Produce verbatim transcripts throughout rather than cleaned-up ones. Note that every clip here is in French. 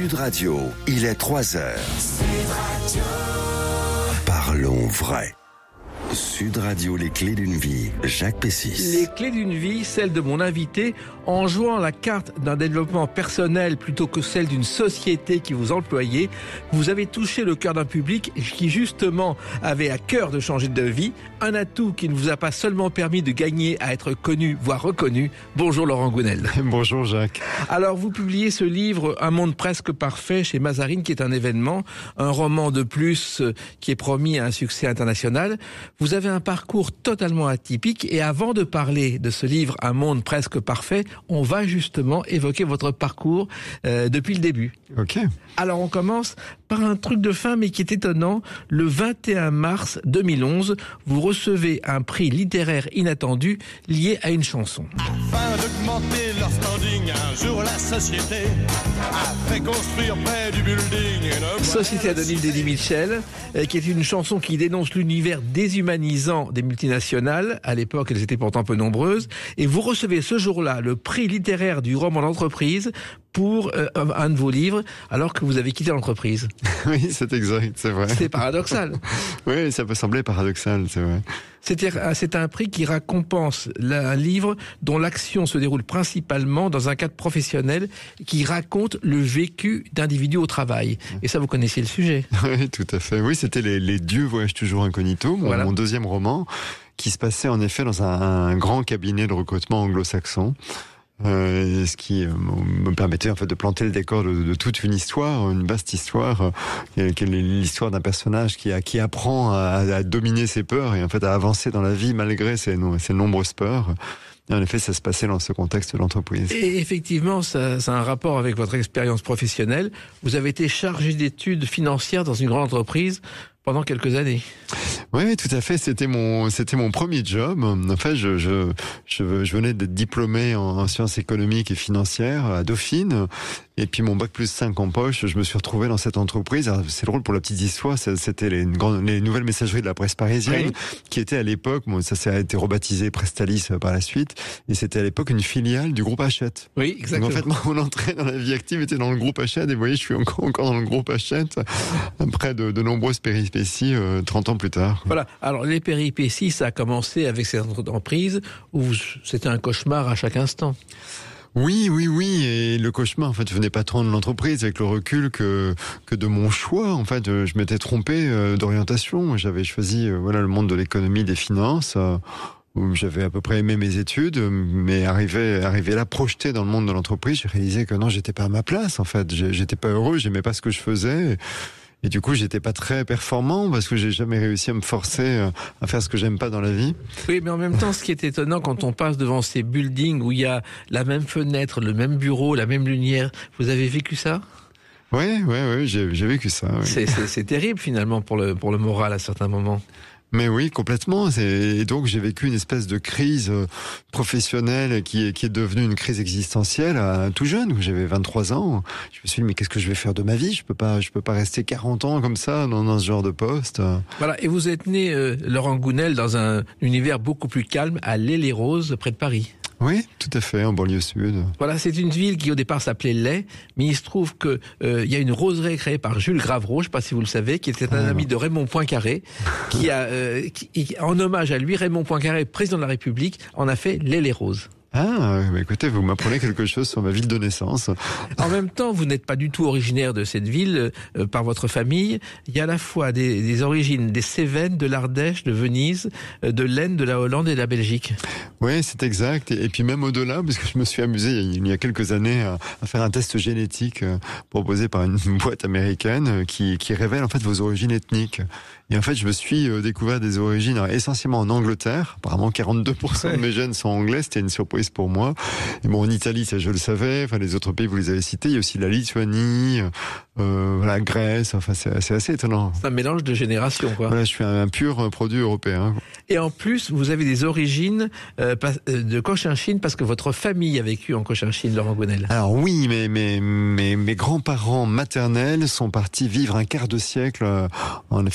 Sud Radio, il est trois heures. Sud Radio. Parlons vrai. Sud Radio, les clés d'une vie, Jacques Pessis. Les clés d'une vie, celle de mon invité, en jouant la carte d'un développement personnel plutôt que celle d'une société qui vous employait, vous avez touché le cœur d'un public qui justement avait à cœur de changer de vie, un atout qui ne vous a pas seulement permis de gagner à être connu, voire reconnu. Bonjour Laurent Gounel. Bonjour Jacques. Alors vous publiez ce livre, Un monde presque parfait, chez Mazarine, qui est un événement, un roman de plus qui est promis à un succès international. Vous avez un parcours totalement atypique et avant de parler de ce livre, Un monde presque parfait, on va justement évoquer votre parcours euh, depuis le début. Ok. Alors on commence par un truc de fin mais qui est étonnant. Le vingt et un mars deux mille onze, vous recevez un prix littéraire inattendu lié à une chanson. Afin d'augmenter leur standing, un jour la société a fait construire près du building une... Société anonyme d'Eddie Mitchell, euh, qui est une chanson qui dénonce l'univers déshumanisant des multinationales. À l'époque, elles étaient pourtant peu nombreuses. Et vous recevez ce jour-là le prix littéraire du roman d'entreprise pour euh, un de vos livres, alors que vous avez quitté l'entreprise. Oui, c'est exact, c'est vrai. C'est paradoxal. Oui, ça peut sembler paradoxal, c'est vrai. C'est, c'est un prix qui récompense un livre dont l'action se déroule principalement dans un cadre professionnel qui raconte le vécu d'individus au travail. Et ça, vous connaissiez le sujet. Oui, tout à fait. Oui, c'était Les, les dieux voyagent toujours incognito, mon, voilà. mon deuxième roman, qui se passait en effet dans un, un grand cabinet de recrutement anglo-saxon. Euh, ce qui euh, me permettait en fait de planter le décor de, de toute une histoire, une vaste histoire, euh, qui est l'histoire d'un personnage qui, a, qui apprend à, à dominer ses peurs et en fait à avancer dans la vie malgré ses, ses nombreuses peurs. Et en effet, ça se passait dans ce contexte de l'entreprise. Et effectivement, ça, ça a un rapport avec votre expérience professionnelle. Vous avez été chargé d'études financières dans une grande entreprise pendant quelques années. Oui, tout à fait. C'était mon, c'était mon premier job. En fait, je, je, je, je venais d'être diplômé en, en sciences économiques et financières à Dauphine. Et puis mon bac plus cinq en poche, je me suis retrouvé dans cette entreprise. Alors, c'est drôle pour la petite histoire, c'était les, les nouvelles messageries de la presse parisienne, oui. qui était à l'époque, bon, ça, ça a été rebaptisé Prestalis par la suite, et c'était à l'époque une filiale du groupe Hachette. Oui, exactement. Donc en fait, mon entrée dans la vie active était dans le groupe Hachette, et vous voyez, je suis encore, encore dans le groupe Hachette, après de, de nombreuses péripéties, euh, trente ans plus tard. Voilà, alors les péripéties, ça a commencé avec cette entreprise où c'était un cauchemar à chaque instant. Oui, oui, oui, et le cauchemar, en fait, venait pas tant de l'entreprise, avec le recul que que de mon choix. En fait, je m'étais trompé euh, d'orientation. J'avais choisi, euh, voilà, le monde de l'économie, des finances. Euh, où j'avais à peu près aimé mes études, mais arrivé, arrivé là, projeté dans le monde de l'entreprise, j'ai réalisé que non, j'étais pas à ma place. En fait, j'étais pas heureux, j'aimais pas ce que je faisais. Et du coup, j'étais pas très performant parce que j'ai jamais réussi à me forcer à faire ce que j'aime pas dans la vie. Oui, mais en même temps, ce qui est étonnant quand on passe devant ces buildings où il y a la même fenêtre, le même bureau, la même lumière, vous avez vécu ça ? Oui, oui, oui, j'ai, j'ai vécu ça. Oui. C'est, c'est, c'est terrible finalement pour le, pour le moral à certains moments. Mais oui, complètement. Et donc, j'ai vécu une espèce de crise professionnelle qui est, qui est devenue une crise existentielle à tout jeune, où j'avais vingt-trois ans. Je me suis dit, mais qu'est-ce que je vais faire de ma vie ? Je peux pas, je peux pas rester quarante ans comme ça dans, dans ce genre de poste. Voilà. Et vous êtes né, euh, Laurent Gounel, dans un univers beaucoup plus calme, à l'Haye-les-Roses, près de Paris. Oui, tout à fait, en banlieue sud. Voilà, c'est une ville qui au départ s'appelait Lay, mais il se trouve que euh, il y a une roseraie créée par Jules Gravreau, je ne sais pas si vous le savez, qui était un ah, ami de Raymond Poincaré, qui a, euh, qui, en hommage à lui, Raymond Poincaré, président de la République, en a fait L'Haye-les-Roses. Ah, bah écoutez, vous m'apprenez quelque chose sur ma ville de naissance. En même temps, vous n'êtes pas du tout originaire de cette ville euh, par votre famille. Il y a à la fois des, des origines des Cévennes, de l'Ardèche, de Venise, euh, de l'Aisne, de la Hollande et de la Belgique. Oui, c'est exact. Et, et puis même au-delà, parce que je me suis amusé il y a quelques années à, à faire un test génétique euh, proposé par une boîte américaine euh, qui, qui révèle en fait vos origines ethniques. Et en fait, je me suis euh, découvert des origines alors, essentiellement en Angleterre. Apparemment, quarante-deux pour cent de mes gènes sont anglais. C'était une surprise pour moi. Et bon, en Italie, ça je le savais. Enfin, les autres pays, vous les avez cités. Il y a aussi la Lituanie, euh, la Grèce. Enfin, c'est, c'est assez étonnant. C'est un mélange de générations, quoi. Voilà, je suis un, un pur produit européen. Et en plus, vous avez des origines euh, de Cochinchine parce que votre famille a vécu en Cochinchine, Laurent Gounel. Alors oui, mais mes, mes, mes grands-parents maternels sont partis vivre un quart de siècle, euh, en effet, en ce qui s'appelle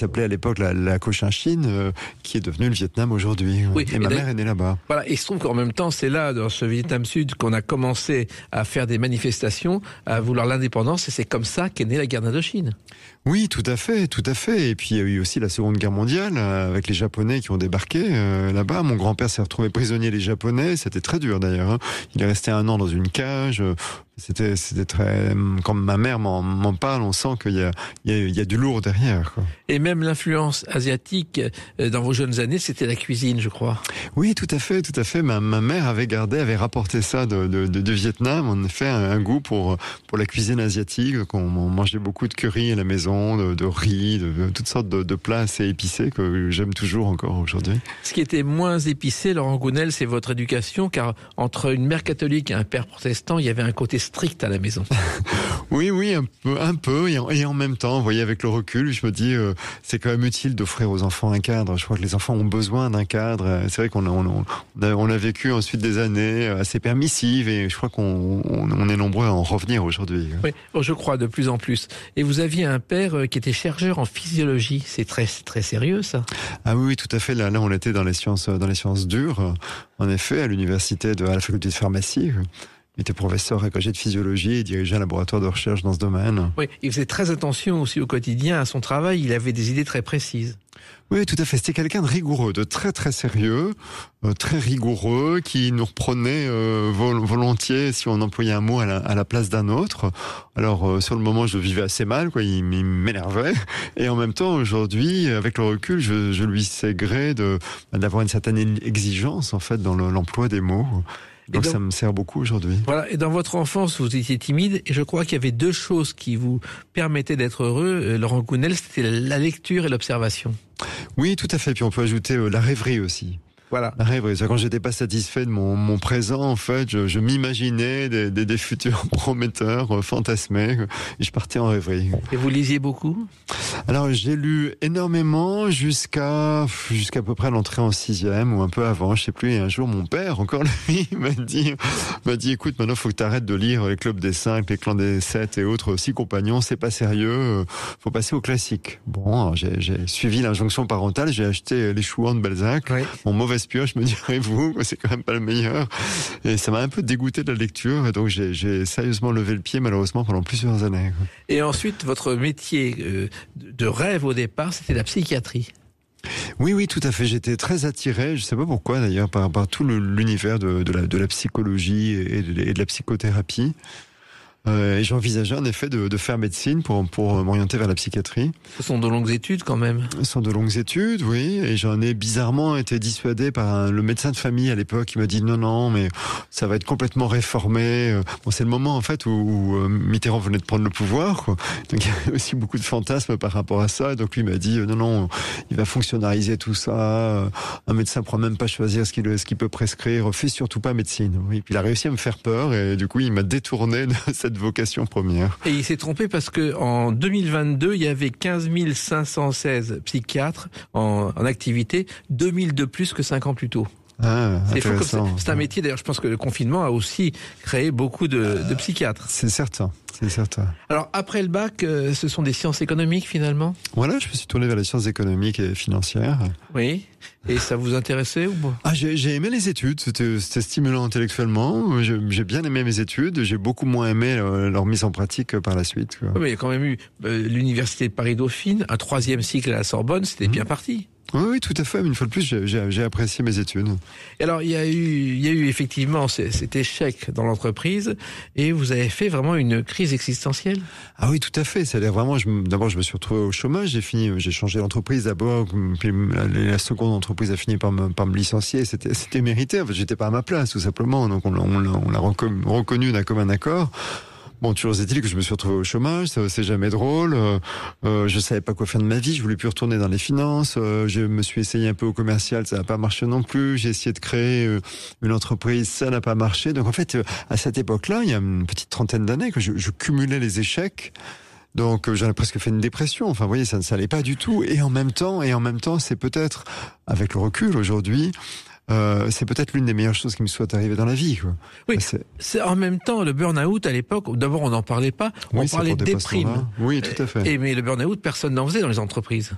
s'appelait à l'époque la, la Cochinchine, euh, qui est devenue le Vietnam aujourd'hui. Oui, et, et ma mère est née là-bas. Voilà, et il se trouve qu'en même temps, c'est là, dans ce Vietnam Sud, qu'on a commencé à faire des manifestations, à vouloir l'indépendance, et c'est comme ça qu'est née la guerre d'Indochine. Oui, tout à fait, tout à fait. Et puis il y a eu aussi la Seconde Guerre mondiale, avec les Japonais qui ont débarqué euh, là-bas. Mon grand-père s'est retrouvé prisonnier des Japonais, c'était très dur d'ailleurs. Hein. Il est resté un an dans une cage. C'était, c'était très. Quand ma mère m'en, m'en parle, on sent qu'il y a, il y a, il y a du lourd derrière, quoi. Et même l'influence asiatique dans vos jeunes années, c'était la cuisine, je crois. Oui, tout à fait, tout à fait. Ma, ma mère avait gardé, avait rapporté ça de, de, de, de Vietnam. En effet, un, un goût pour pour la cuisine asiatique. On mangeait beaucoup de curry à la maison, de, de riz, de, de toutes sortes de, de plats assez épicés que j'aime toujours encore aujourd'hui. Ce qui était moins épicé, Laurent Gounelle, c'est votre éducation, car entre une mère catholique et un père protestant, il y avait un côté strict à la maison. Oui, oui, un peu, un peu, et en, et en même temps, vous voyez, avec le recul, je me dis, euh, c'est quand même utile d'offrir aux enfants un cadre. Je crois que les enfants ont besoin d'un cadre. C'est vrai qu'on a, on a, on a vécu ensuite des années assez permissives, et je crois qu'on on, on est nombreux à en revenir aujourd'hui. Oui, je crois de plus en plus. Et vous aviez un père qui était chercheur en physiologie. C'est très, très sérieux, ça. Ah oui, tout à fait. Là, là, on était dans les sciences, dans les sciences dures. En effet, à l'université de, à la faculté de pharmacie. Il était professeur agrégé de physiologie et dirigeait un laboratoire de recherche dans ce domaine. Oui, il faisait très attention aussi au quotidien, à son travail. Il avait des idées très précises. Oui, tout à fait. C'était quelqu'un de rigoureux, de très très sérieux, euh, très rigoureux, qui nous reprenait euh, vol- volontiers si on employait un mot à la, à la place d'un autre. Alors euh, sur le moment, je le vivais assez mal, quoi. Il, il m'énervait. Et en même temps, aujourd'hui, avec le recul, je, je lui sais gré de d'avoir une certaine exigence en fait dans le, l'emploi des mots. Donc dans, ça me sert beaucoup aujourd'hui. Voilà. Et dans votre enfance, vous étiez timide, et je crois qu'il y avait deux choses qui vous permettaient d'être heureux, euh, Laurent Gounelle, c'était la lecture et l'observation. Oui, tout à fait. Puis on peut ajouter euh, la rêverie aussi. Voilà. La rêverie. Quand j'étais pas satisfait de mon, mon présent, en fait, je, je m'imaginais des, des, des futurs prometteurs, euh, fantasmés, et je partais en rêverie. Et vous lisiez beaucoup ? Alors, j'ai lu énormément jusqu'à jusqu'à peu près l'entrée en sixième ou un peu avant, je sais plus. Et un jour, mon père, encore lui, m'a dit, m'a dit, écoute, maintenant, faut que tu arrêtes de lire les clubs des cinq, les clans des sept et autres six compagnons. C'est pas sérieux. Faut passer au classique. Bon, alors, j'ai, j'ai suivi l'injonction parentale. J'ai acheté Les Chouans de Balzac. Oui. Mon mauvais pioche, me direz-vous, c'est quand même pas le meilleur. Et ça m'a un peu dégoûté de la lecture, et donc j'ai, j'ai sérieusement levé le pied, malheureusement, pendant plusieurs années. Et ensuite, votre métier euh, de rêve au départ, c'était la psychiatrie. Oui, oui, tout à fait. J'étais très attiré, je sais pas pourquoi d'ailleurs, par, par tout le, l'univers de, de, la, de la psychologie et de, et de la psychothérapie. Euh, et j'envisageais en effet de, de faire médecine pour, pour m'orienter vers la psychiatrie. Ce sont de longues études quand même. Ce sont de longues études, oui. Et j'en ai bizarrement été dissuadé par un, le médecin de famille à l'époque qui m'a dit non, non, mais ça va être complètement réformé. Bon, c'est le moment en fait où, où Mitterrand venait de prendre le pouvoir, quoi. Donc il y avait aussi beaucoup de fantasmes par rapport à ça. Et donc lui m'a dit non, non, il va fonctionnariser tout ça. Un médecin ne pourra même pas choisir ce qu'il, ce qu'il peut prescrire. Fais surtout pas médecine. Oui. Puis il a réussi à me faire peur et du coup il m'a détourné de cette vocation première. Et il s'est trompé parce que en deux mille vingt-deux, il y avait quinze mille cinq cent seize psychiatres en, en activité, deux mille de plus que cinq ans plus tôt. Ah, c'est, fou comme c'est, c'est un métier, d'ailleurs, je pense que le confinement a aussi créé beaucoup de, de psychiatres. C'est certain, c'est certain. Alors, après le bac, euh, ce sont des sciences économiques, finalement ? Voilà, je me suis tourné vers les sciences économiques et financières. Oui, et ça vous intéressait ou pas ? Ah, j'ai, j'ai aimé les études, c'était, c'était stimulant intellectuellement, j'ai, j'ai bien aimé mes études, j'ai beaucoup moins aimé leur, leur mise en pratique par la suite, quoi. Oui, mais il y a quand même eu euh, l'université de Paris-Dauphine, un troisième cycle à la Sorbonne, c'était mmh. bien parti. Oui, oui, tout à fait. Mais une fois de plus, j'ai, j'ai, j'ai apprécié mes études. Et alors, il y a eu, il y a eu effectivement cet échec dans l'entreprise, et vous avez fait vraiment une crise existentielle. Ah oui, tout à fait. C'est-à-dire vraiment, je, d'abord, je me suis retrouvé au chômage. J'ai fini, j'ai changé d'entreprise d'abord. Puis la, la seconde entreprise a fini par me, par me licencier. C'était, c'était mérité. En fait, j'étais pas à ma place, tout simplement. Donc, on l'a, on l'a, on l'a reconnu d'un commun accord. Bon, toujours est-il que je me suis retrouvé au chômage, ça, c'est jamais drôle. Euh, euh, je savais pas quoi faire de ma vie, je voulais plus retourner dans les finances. Euh, je me suis essayé un peu au commercial, ça n'a pas marché non plus. J'ai essayé de créer euh, une entreprise, ça n'a pas marché. Donc en fait, euh, à cette époque-là, il y a une petite trentaine d'années, que je, je cumulais les échecs. Donc euh, j'en ai presque fait une dépression. Enfin, vous voyez, ça ne s'allait pas du tout. Et en même temps, et en même temps, c'est peut-être, avec le recul aujourd'hui, Euh, c'est peut-être l'une des meilleures choses qui me soit arrivée dans la vie, quoi. Oui, c'est... c'est en même temps le burn-out à l'époque. D'abord, on n'en parlait pas. On oui, parlait de déprime. Oui, tout à fait. Et mais le burn-out, personne n'en faisait dans les entreprises.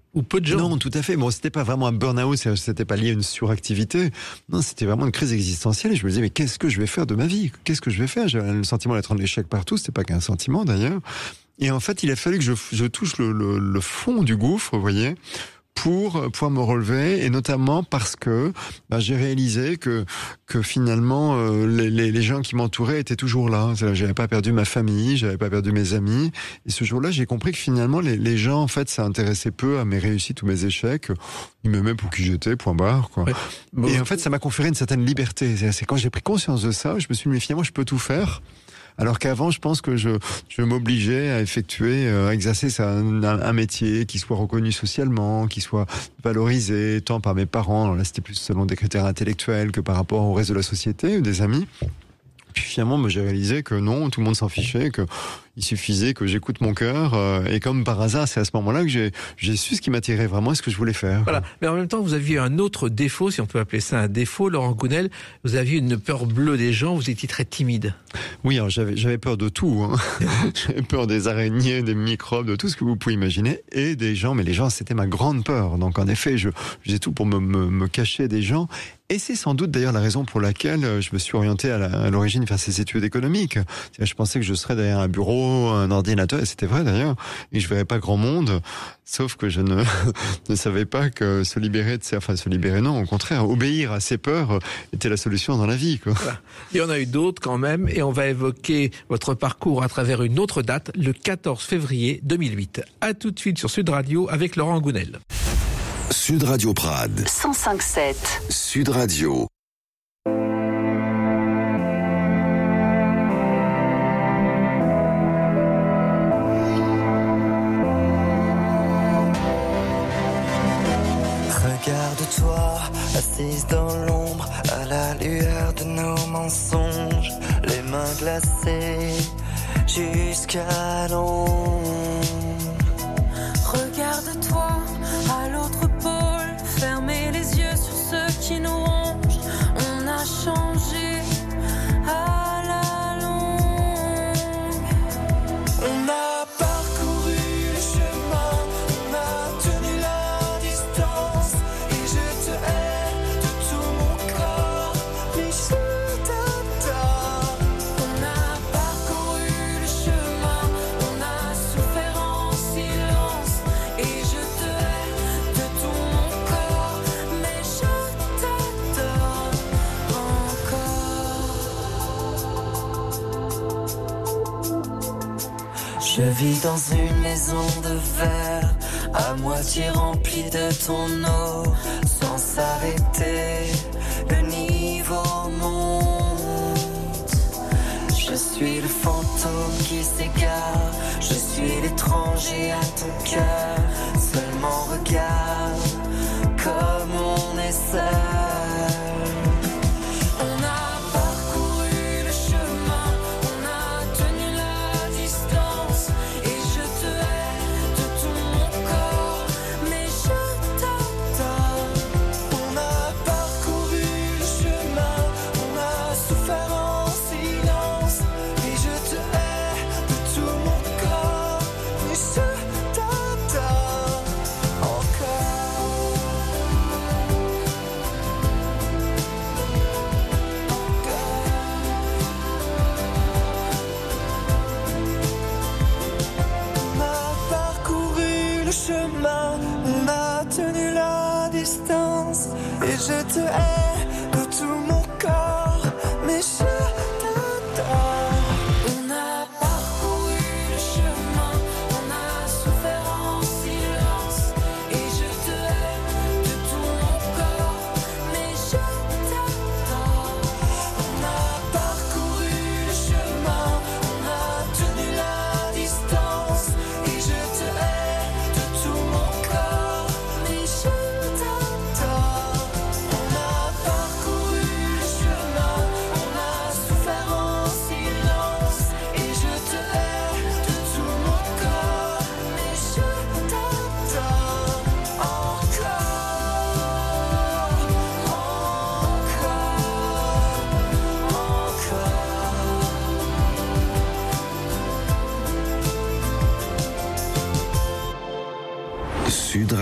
Ou peu de gens. Non, tout à fait. Bon, c'était pas vraiment un burn-out, c'était pas lié à une suractivité. Non, c'était vraiment une crise existentielle. Et je me disais, mais qu'est-ce que je vais faire de ma vie? Qu'est-ce que je vais faire? J'avais le sentiment d'être en échec partout. C'était pas qu'un sentiment, d'ailleurs. Et en fait, il a fallu que je, je touche le, le, le fond du gouffre, vous voyez, pour pouvoir me relever, et notamment parce que bah, j'ai réalisé que que finalement euh, les, les, les gens qui m'entouraient étaient toujours là. J'avais pas perdu ma famille, j'avais pas perdu mes amis, et ce jour-là, j'ai compris que finalement les, les gens, en fait, ça intéressait peu à mes réussites ou mes échecs. Ils m'aimaient pour qui j'étais, point barre, quoi. Ouais. Bon. Et en fait, ça m'a conféré une certaine liberté. C'est quand j'ai pris conscience de ça, je me suis dit, mais finalement, je peux tout faire. Alors qu'avant, je pense que je, je m'obligeais à effectuer, à exercer un, un métier qui soit reconnu socialement, qui soit valorisé tant par mes parents. Alors là, c'était plus selon des critères intellectuels que par rapport au reste de la société ou des amis. Puis finalement, j'ai réalisé que non, tout le monde s'en fichait, que il suffisait que j'écoute mon cœur. Euh, et comme par hasard, c'est à ce moment-là que j'ai, j'ai su ce qui m'attirait vraiment et ce que je voulais faire. Voilà. Mais en même temps, vous aviez un autre défaut, si on peut appeler ça un défaut, Laurent Gounelle. Vous aviez une peur bleue des gens, vous étiez très timide. Oui, alors j'avais, j'avais peur de tout. Hein. J'avais peur des araignées, des microbes, de tout ce que vous pouvez imaginer. Et des gens, mais les gens, c'était ma grande peur. Donc en effet, je, je faisais tout pour me, me, me cacher des gens. Et c'est sans doute d'ailleurs la raison pour laquelle je me suis orienté à, la, à l'origine vers ces études économiques. C'est-à-dire, je pensais que je serais derrière un bureau, un ordinateur, et c'était vrai d'ailleurs, et je verrais pas grand monde, sauf que je ne, ne savais pas que se libérer de ces, enfin se libérer non, au contraire, obéir à ses peurs était la solution dans la vie, quoi. Voilà. Il y en a eu d'autres quand même, et on va évoquer votre parcours à travers une autre date, le quatorze février deux mille huit. À tout de suite sur Sud Radio avec Laurent Gounelle. Sud Radio Prades. cent cinq sept. Sud Radio. Regarde-toi, assise dans l'ombre, à la lueur de nos mensonges, les mains glacées jusqu'à l'ombre. Regarde-toi à l'autre pôle, fermez les yeux sur ceux qui nous rongent. On a changé à la longue. On a parcouru le chemin, on a tenu la distance, et je te hais de tout mon corps, mais je t'adore. On a parcouru le chemin, on a souffert en silence, et je te hais de tout mon corps, mais je t'adore encore. Je vis dans une maison de verre, à moitié remplie de ton eau, sans s'arrêter, le niveau monte. Je suis le fantôme qui s'égare, je suis l'étranger à ton cœur. Seulement regarde comme on est seul. On a parcouru le chemin, on a tenu la distance, et je te hais de tout mon corps, mais je t'adore. On a parcouru le chemin, on a souffert en silence, et je te hais de tout mon corps, mais je t'adore encore. On a parcouru le chemin, on a tenu la distance, et je te hais de tout mon corps, mais je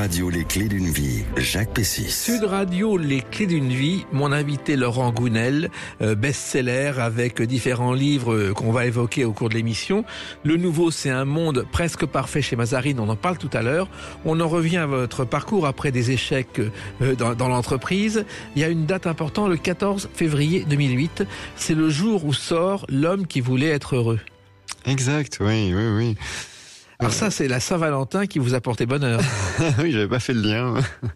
Radio, les clés d'une vie, Jacques Pessis. Sud Radio, les clés d'une vie, mon invité Laurent Gounel, euh, best-seller avec différents livres euh, qu'on va évoquer au cours de l'émission. Le nouveau, c'est un monde presque parfait chez Mazarine, on en parle tout à l'heure. On en revient à votre parcours après des échecs euh, dans, dans l'entreprise. Il y a une date importante, le quatorze février deux mille huit. C'est le jour où sort L'homme qui voulait être heureux. Exact, oui, oui, oui. Alors ça, c'est la Saint-Valentin qui vous a porté bonheur. Oui, j'avais pas fait le lien.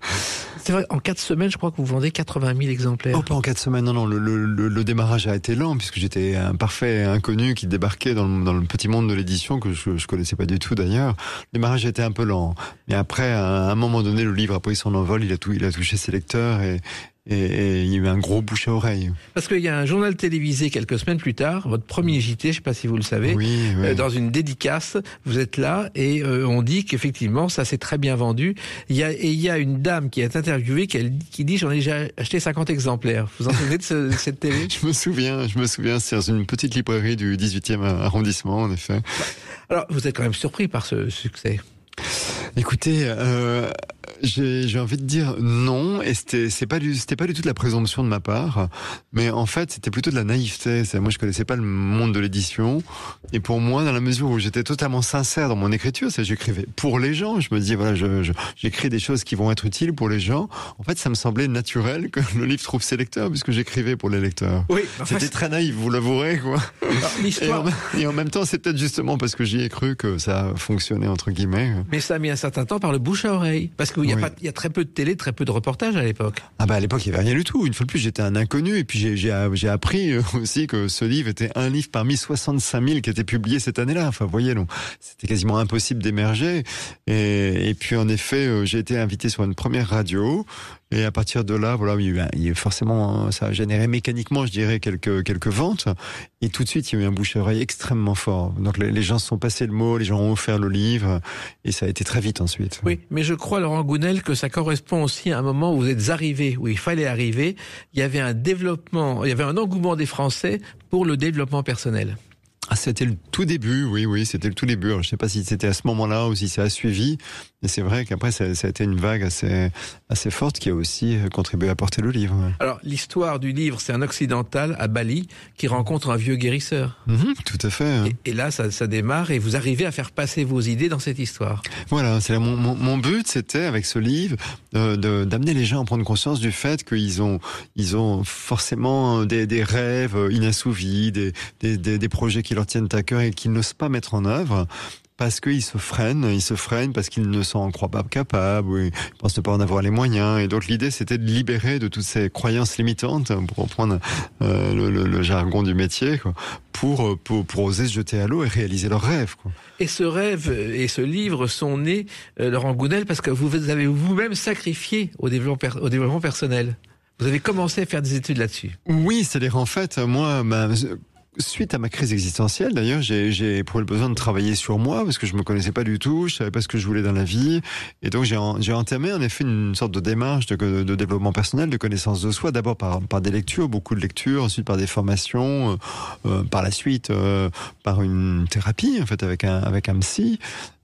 C'est vrai, en quatre semaines, je crois que vous vendez quatre-vingt mille exemplaires. Oh, pas en quatre semaines, non, non, le, le, le, le démarrage a été lent, puisque j'étais un parfait inconnu qui débarquait dans le, dans le petit monde de l'édition, que je, je connaissais pas du tout d'ailleurs. Le démarrage a été un peu lent. Mais après, à un moment donné, le livre a pris son envol, il a, tout, il a touché ses lecteurs et... Et, et il y a eu un gros bouche à oreille. Parce qu'il y a un journal télévisé quelques semaines plus tard, votre premier J T, je ne sais pas si vous le savez, oui, oui. Euh, dans une dédicace, vous êtes là et euh, on dit qu'effectivement ça s'est très bien vendu. Il y a, et il y a une dame qui est interviewée qui, qui dit j'en ai déjà acheté cinquante exemplaires. Vous vous en souvenez de, ce, de cette télé? Je me souviens, je me souviens, c'est dans une petite librairie du dix-huitième arrondissement en effet. Alors vous êtes quand même surpris par ce succès. Écoutez, euh, j'ai, j'ai envie de dire non, et c'était, c'est pas du, c'était pas du tout de la présomption de ma part, mais en fait, c'était plutôt de la naïveté. C'est, moi, je connaissais pas le monde de l'édition, et pour moi, dans la mesure où j'étais totalement sincère dans mon écriture, c'est j'écrivais pour les gens. Je me disais voilà, je, je, j'écris des choses qui vont être utiles pour les gens. En fait, ça me semblait naturel que le livre trouve ses lecteurs, puisque j'écrivais pour les lecteurs. Oui, enfin, c'était très naïf, vous l'avouerez, quoi. Alors, l'histoire... et, en, et en même temps, c'est peut-être justement parce que j'y ai cru que ça a fonctionné entre guillemets. Mais ça a mis un certain temps par le bouche à oreille, parce qu'il y a Oui. pas, il y a très peu de télé, très peu de reportages à l'époque. Ah bah à l'époque il y avait rien du tout. Une fois de plus j'étais un inconnu et puis j'ai, j'ai, j'ai appris aussi que ce livre était un livre parmi soixante-cinq mille qui étaient publiés cette année-là. Enfin vous voyez, donc c'était quasiment impossible d'émerger. Et, et puis en effet j'ai été invité sur une première radio. Et à partir de là, voilà, il y a eu, il y a eu forcément, ça a généré mécaniquement, je dirais, quelques quelques ventes. Et tout de suite, il y a eu un bouche à oreille extrêmement fort. Donc les, les gens se sont passés le mot, les gens ont offert le livre, et ça a été très vite ensuite. Oui, mais je crois, Laurent Gounel, que ça correspond aussi à un moment où vous êtes arrivé, où il fallait arriver. Il y avait un développement, il y avait un engouement des Français pour le développement personnel. Ah, c'était le tout début, oui, oui, c'était le tout début. Alors, je sais pas si c'était à ce moment-là ou si ça a suivi, mais c'est vrai qu'après, ça, ça a été une vague assez, assez forte qui a aussi contribué à porter le livre. Alors, l'histoire du livre, c'est un occidental à Bali qui rencontre un vieux guérisseur. Mmh, tout à fait. Et, et là, ça, ça démarre et vous arrivez à faire passer vos idées dans cette histoire. Voilà, c'est là, mon, mon, mon but, c'était, avec ce livre, euh, de, d'amener les gens à prendre conscience du fait qu'ils ont, ils ont forcément des, des rêves inassouvis, des, des, des, des projets qui leur tiennent à cœur et qu'ils n'osent pas mettre en œuvre parce qu'ils se freinent, ils se freinent parce qu'ils ne s'en croient pas capables, ou ils pensent ne pas en avoir les moyens. Et donc l'idée, c'était de libérer de toutes ces croyances limitantes, pour reprendre euh, le, le, le jargon du métier, quoi, pour, pour, pour oser se jeter à l'eau et réaliser leurs rêves, quoi. Et ce rêve et ce livre sont nés, euh, Laurent Gounel, parce que vous avez vous-même sacrifié au développement, au développement personnel. Vous avez commencé à faire des études là-dessus. Oui, c'est-à-dire en fait, moi... Ma, suite à ma crise existentielle, d'ailleurs, j'ai, j'ai éprouvé le besoin de travailler sur moi parce que je me connaissais pas du tout, je savais pas ce que je voulais dans la vie, et donc j'ai, en, j'ai entamé en effet une sorte de démarche de, de développement personnel, de connaissance de soi, d'abord par, par des lectures, beaucoup de lectures, ensuite par des formations, euh, par la suite euh, par une thérapie en fait avec un avec un psy.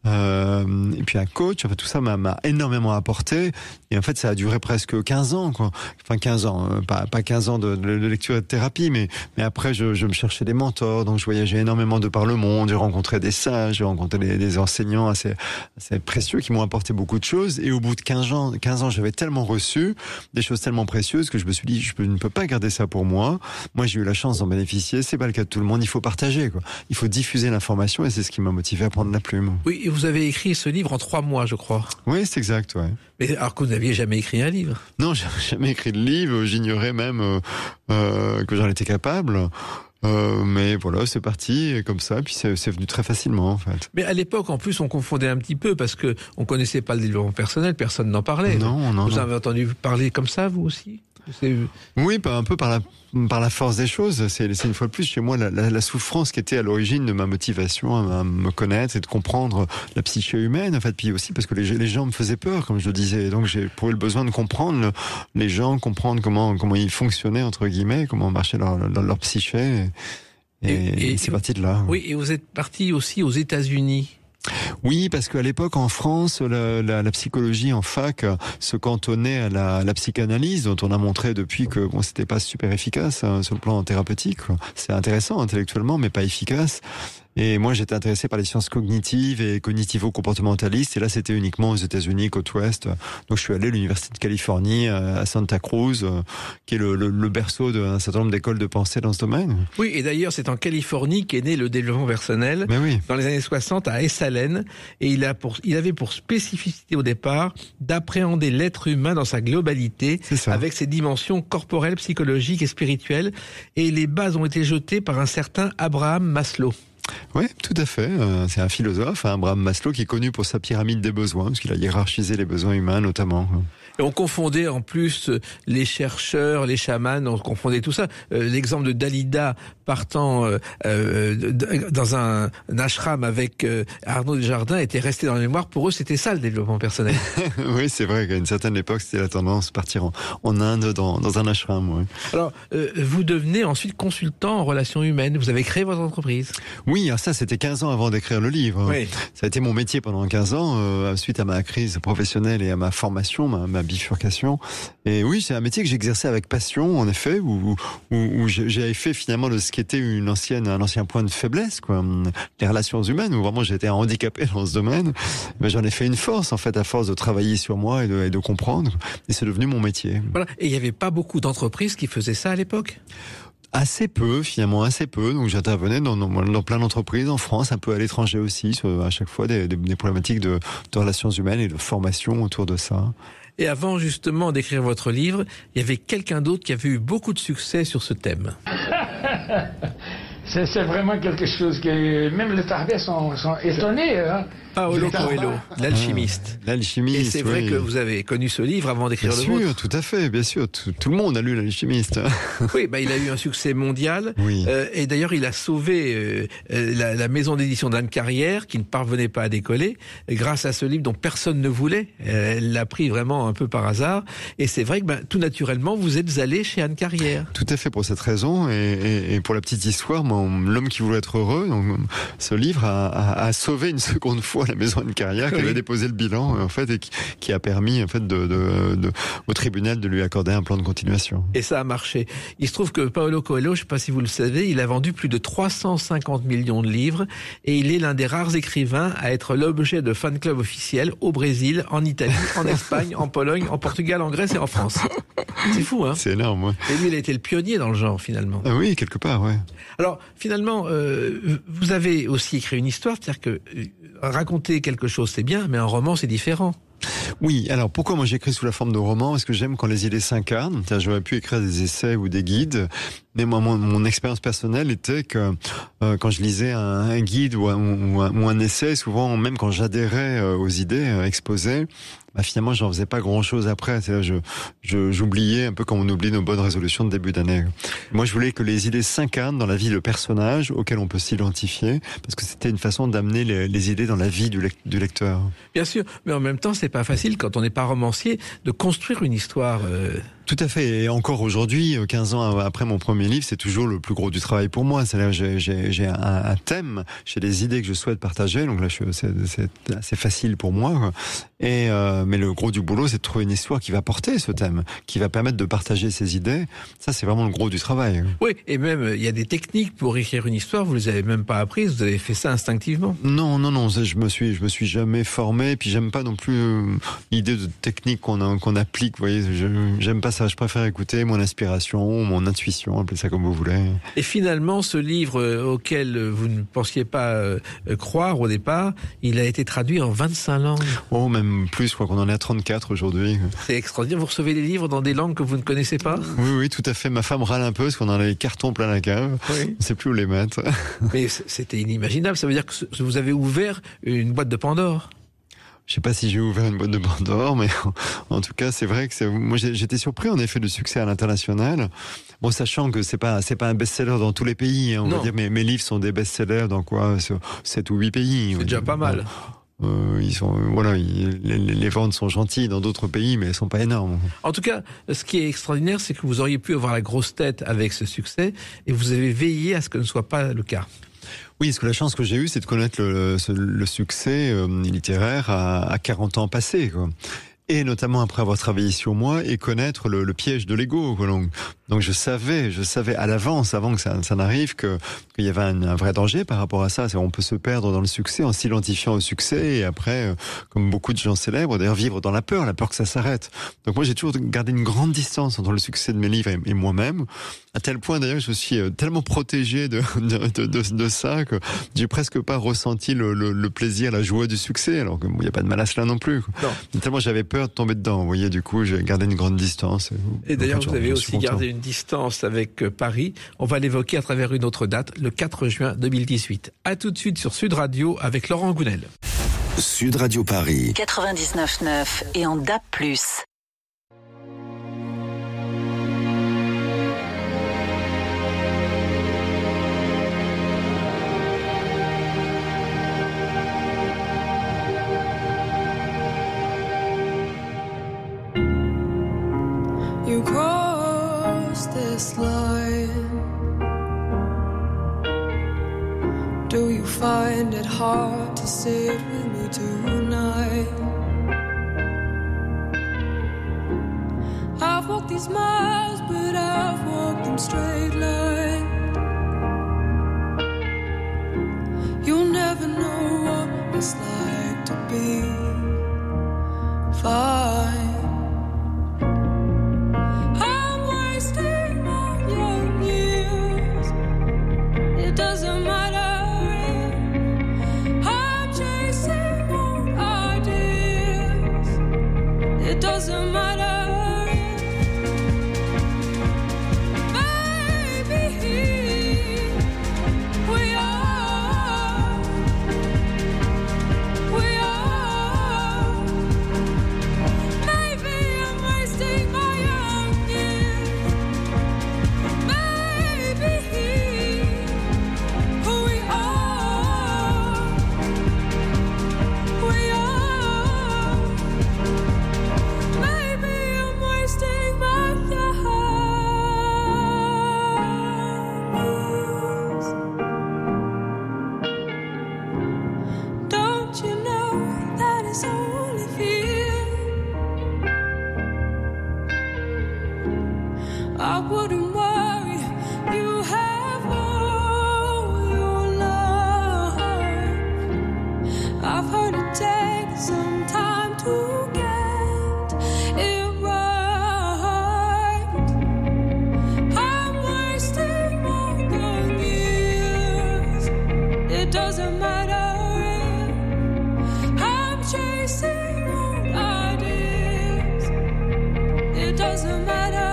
Euh, et puis un coach, enfin tout ça m'a, m'a énormément apporté, et en fait ça a duré presque quinze ans, quoi. Enfin quinze ans, euh, pas, pas quinze ans de, de, de lecture et de thérapie, mais, mais après je, je me cherchais des mentors, donc je voyageais énormément de par le monde, j'ai rencontré des sages, j'ai rencontré des, des enseignants assez, assez précieux qui m'ont apporté beaucoup de choses, et au bout de quinze ans, quinze ans j'avais tellement reçu des choses tellement précieuses que je me suis dit je ne peux pas garder ça pour moi. Moi j'ai eu la chance d'en bénéficier, c'est pas le cas de tout le monde, il faut partager, quoi. Il faut diffuser l'information, et c'est ce qui m'a motivé à prendre la plume. Oui, et vous avez écrit ce livre en trois mois, je crois. Oui, c'est exact, ouais. Mais alors que vous n'aviez jamais écrit un livre. Non, j'avais jamais écrit de livre, j'ignorais même euh, euh, que j'en étais capable. Euh, mais voilà, c'est parti, et comme ça, puis c'est, c'est venu très facilement, en fait. Mais à l'époque, en plus, on confondait un petit peu, parce que on connaissait pas le développement personnel, personne n'en parlait. Non, non, Vous non. avez entendu parler comme ça, vous aussi? C'est... Oui, un peu par la, par la force des choses. C'est, c'est une fois de plus chez moi la, la, la souffrance qui était à l'origine de ma motivation à, à me connaître et de comprendre la psyché humaine, en fait. Puis aussi parce que les, les gens me faisaient peur, comme je le disais. Donc j'ai éprouvé le besoin de comprendre le, les gens, comprendre comment, comment ils fonctionnaient, entre guillemets, comment marchait leur, leur, leur psyché. Et, et, et c'est parti de là. Oui, et vous êtes parti aussi aux États-Unis. Oui, parce qu'à l'époque, en France, la, la, la psychologie en fac se cantonnait à la, la psychanalyse, dont on a montré depuis que bon, c'était pas super efficace hein, sur le plan thérapeutique. C'est intéressant intellectuellement, mais pas efficace. Et moi, j'étais intéressé par les sciences cognitives et cognitivo-comportementalistes. Et là, c'était uniquement aux États-Unis, côte ouest. Donc, je suis allé à l'Université de Californie, à Santa Cruz, qui est le, le, le berceau d'un certain nombre d'écoles de pensée dans ce domaine. Oui, et d'ailleurs, c'est en Californie qu'est né le développement personnel. Mais oui. Dans les années soixante, à Esalen. Et il, a pour, il avait pour spécificité au départ d'appréhender l'être humain dans sa globalité, avec ses dimensions corporelles, psychologiques et spirituelles. Et les bases ont été jetées par un certain Abraham Maslow. Oui, tout à fait. C'est un philosophe, hein, Abraham Maslow, qui est connu pour sa pyramide des besoins, parce qu'il a hiérarchisé les besoins humains notamment. Et on confondait en plus les chercheurs, les chamans, on confondait tout ça. Euh, l'exemple de Dalida partant euh, euh, dans un, un ashram avec euh, Arnaud Desjardins était resté dans la mémoire. Pour eux, c'était ça le développement personnel. Oui, c'est vrai qu'à une certaine époque, c'était la tendance partir en, en Inde dans, dans un ashram. Ouais. Alors, euh, vous devenez ensuite consultant en relations humaines. Vous avez créé votre entreprise. Oui, alors ça, c'était quinze ans avant d'écrire le livre. Oui. Ça a été mon métier pendant quinze ans, euh, suite à ma crise professionnelle et à ma formation, ma, ma bifurcation. Et oui, c'est un métier que j'exerçais avec passion, en effet, où, où, où j'ai fait finalement de ce qui était une ancienne, un ancien point de faiblesse, quoi, les relations humaines, où vraiment j'étais handicapé dans ce domaine. Mais j'en ai fait une force, en fait, à force de travailler sur moi et de, et de comprendre. Et c'est devenu mon métier. Voilà. Et il n'y avait pas beaucoup d'entreprises qui faisaient ça à l'époque ? Assez peu, finalement, assez peu. Donc j'intervenais dans, dans, dans plein d'entreprises en France, un peu à l'étranger aussi, sur, à chaque fois des, des, des problématiques de, de relations humaines et de formation autour de ça. Et avant justement d'écrire votre livre, il y avait quelqu'un d'autre qui avait eu beaucoup de succès sur ce thème. c'est, c'est vraiment quelque chose que même les Tarbais sont, sont étonnés. Hein. Paolo Coelho, l'alchimiste. Ah, l'alchimiste. Et c'est vrai oui. que vous avez connu ce livre avant d'écrire bien le sûr, vôtre. Tout à fait, bien sûr. Tout, tout le monde a lu l'alchimiste. Oui, bah il a eu un succès mondial. Oui. Euh, et d'ailleurs, il a sauvé euh, la, la maison d'édition d'Anne Carrière, qui ne parvenait pas à décoller, grâce à ce livre dont personne ne voulait. Euh, elle l'a pris vraiment un peu par hasard. Et c'est vrai que bah, tout naturellement, vous êtes allé chez Anne Carrière. Tout à fait, pour cette raison. Et, et, et pour la petite histoire, mon, l'homme qui voulait être heureux, donc, ce livre a, a, a sauvé une seconde fois la maison Anne Carrière, qui oui. avait déposé le bilan, en fait, et qui, qui a permis, en fait, de, de, de, au tribunal de lui accorder un plan de continuation. Et ça a marché. Il se trouve que Paolo Coelho, je ne sais pas si vous le savez, il a vendu plus de trois cent cinquante millions de livres et il est l'un des rares écrivains à être l'objet de fan club officiels au Brésil, en Italie, en Espagne, en Pologne, en Portugal, en Grèce et en France. C'est fou, hein? C'est énorme, ouais. Et lui, il a été le pionnier dans le genre, finalement. Ah oui, quelque part, ouais. Alors, finalement, euh, vous avez aussi écrit une histoire, c'est-à-dire que euh, raconter quelque chose, c'est bien, mais un roman, c'est différent. Oui, alors pourquoi moi j'écris sous la forme de roman? Parce que j'aime quand les idées s'incarnent. J'aurais pu écrire des essais ou des guides, mais moi, mon, mon expérience personnelle était que euh, quand je lisais un, un guide ou un, ou, un, ou un essai, souvent même quand j'adhérais euh, aux idées euh, exposées, bah, finalement j'en faisais pas grand-chose après. C'est-à-dire, je, je, j'oubliais un peu comme on oublie nos bonnes résolutions de début d'année. Moi, je voulais que les idées s'incarnent dans la vie de personnage auquel on peut s'identifier, parce que c'était une façon d'amener les, les idées dans la vie du, lec- du lecteur. Bien sûr, mais en même temps, c'est pas facile quand on n'est pas romancier de construire une histoire. Euh... Tout à fait. Et encore aujourd'hui, quinze ans après mon premier livre, c'est toujours le plus gros du travail pour moi. C'est-à-dire, j'ai, j'ai, j'ai un, un thème, j'ai des idées que je souhaite partager. Donc là, je, c'est, c'est assez facile pour moi. Et euh, mais le gros du boulot, c'est de trouver une histoire qui va porter ce thème, qui va permettre de partager ces idées. Ça, c'est vraiment le gros du travail. Oui, et même il y a des techniques pour écrire une histoire. Vous les avez même pas apprises. Vous avez fait ça instinctivement. Non, non, non. Je me suis, je me suis jamais formé. Puis j'aime pas non plus euh, l'idée de technique qu'on a, qu'on applique. Vous voyez, je, j'aime pas ça. Je préfère écouter mon inspiration, mon intuition, appelez ça comme vous voulez. Et finalement, ce livre auquel vous ne pensiez pas euh, croire au départ, il a été traduit en vingt-cinq langues. Oh, même plus, je crois qu'on en est à trente-quatre aujourd'hui. C'est extraordinaire. Vous recevez des livres dans des langues que vous ne connaissez pas? Oui, oui, tout à fait. Ma femme râle un peu parce qu'on a les cartons plein la cave. Oui. On ne sait plus où les mettre. Mais c'était inimaginable. Ça veut dire que vous avez ouvert une boîte de Pandore. Je sais pas si j'ai ouvert une boîte de Pandore, mais en tout cas, c'est vrai que c'est, moi, j'étais surpris, en effet, du succès à l'international. Bon, sachant que c'est pas, c'est pas un best-seller dans tous les pays, hein, on non. va dire, mais mes livres sont des best-sellers dans quoi, sept ou huit pays. C'est déjà pas mal. Euh, ils sont, voilà, ils, les, les ventes sont gentilles dans d'autres pays, mais elles sont pas énormes. En tout cas, ce qui est extraordinaire, c'est que vous auriez pu avoir la grosse tête avec ce succès et vous avez veillé à ce que ce ne soit pas le cas. Oui, parce que la chance que j'ai eue, c'est de connaître le, le, le succès euh, littéraire à, à quarante ans passés, quoi. Et notamment après avoir travaillé sur moi et connaître le, le piège de l'ego. Donc, donc je savais, je savais à l'avance, avant que ça, ça n'arrive, que qu'il y avait un, un vrai danger par rapport à ça. C'est on peut se perdre dans le succès en s'identifiant au succès et après, euh, comme beaucoup de gens célèbres, d'ailleurs vivre dans la peur, la peur que ça s'arrête. Donc moi j'ai toujours gardé une grande distance entre le succès de mes livres et, et moi-même, à tel point d'ailleurs que je suis tellement protégé de de, de, de, de ça que j'ai presque pas ressenti le, le, le plaisir, la joie du succès. Alors qu'il n'y a pas de mal à cela non plus. Non. Tellement j'avais peur de tomber dedans, vous voyez, du coup j'ai gardé une grande distance. Et d'ailleurs vous avez aussi gardé une distance avec Paris, on va l'évoquer à travers une autre date, le quatre juin deux mille dix-huit. A tout de suite sur Sud Radio avec Laurent Gounel. Sud Radio Paris quatre-vingt-dix-neuf neuf et en D A B plus. You cross this line. Do you find it hard to sit with me tonight? I've walked these miles, but I've walked them straight line. You'll never know what it's like to be fine. Doesn't matter. I'm chasing old ideas. It doesn't matter. Baby, we are. We are. Maybe I'm wasting my young years. Baby. I wouldn't worry, you have all your life. I've heard it takes some time to get it right. I'm wasting more than years. It doesn't matter. I'm chasing old ideas. It doesn't matter.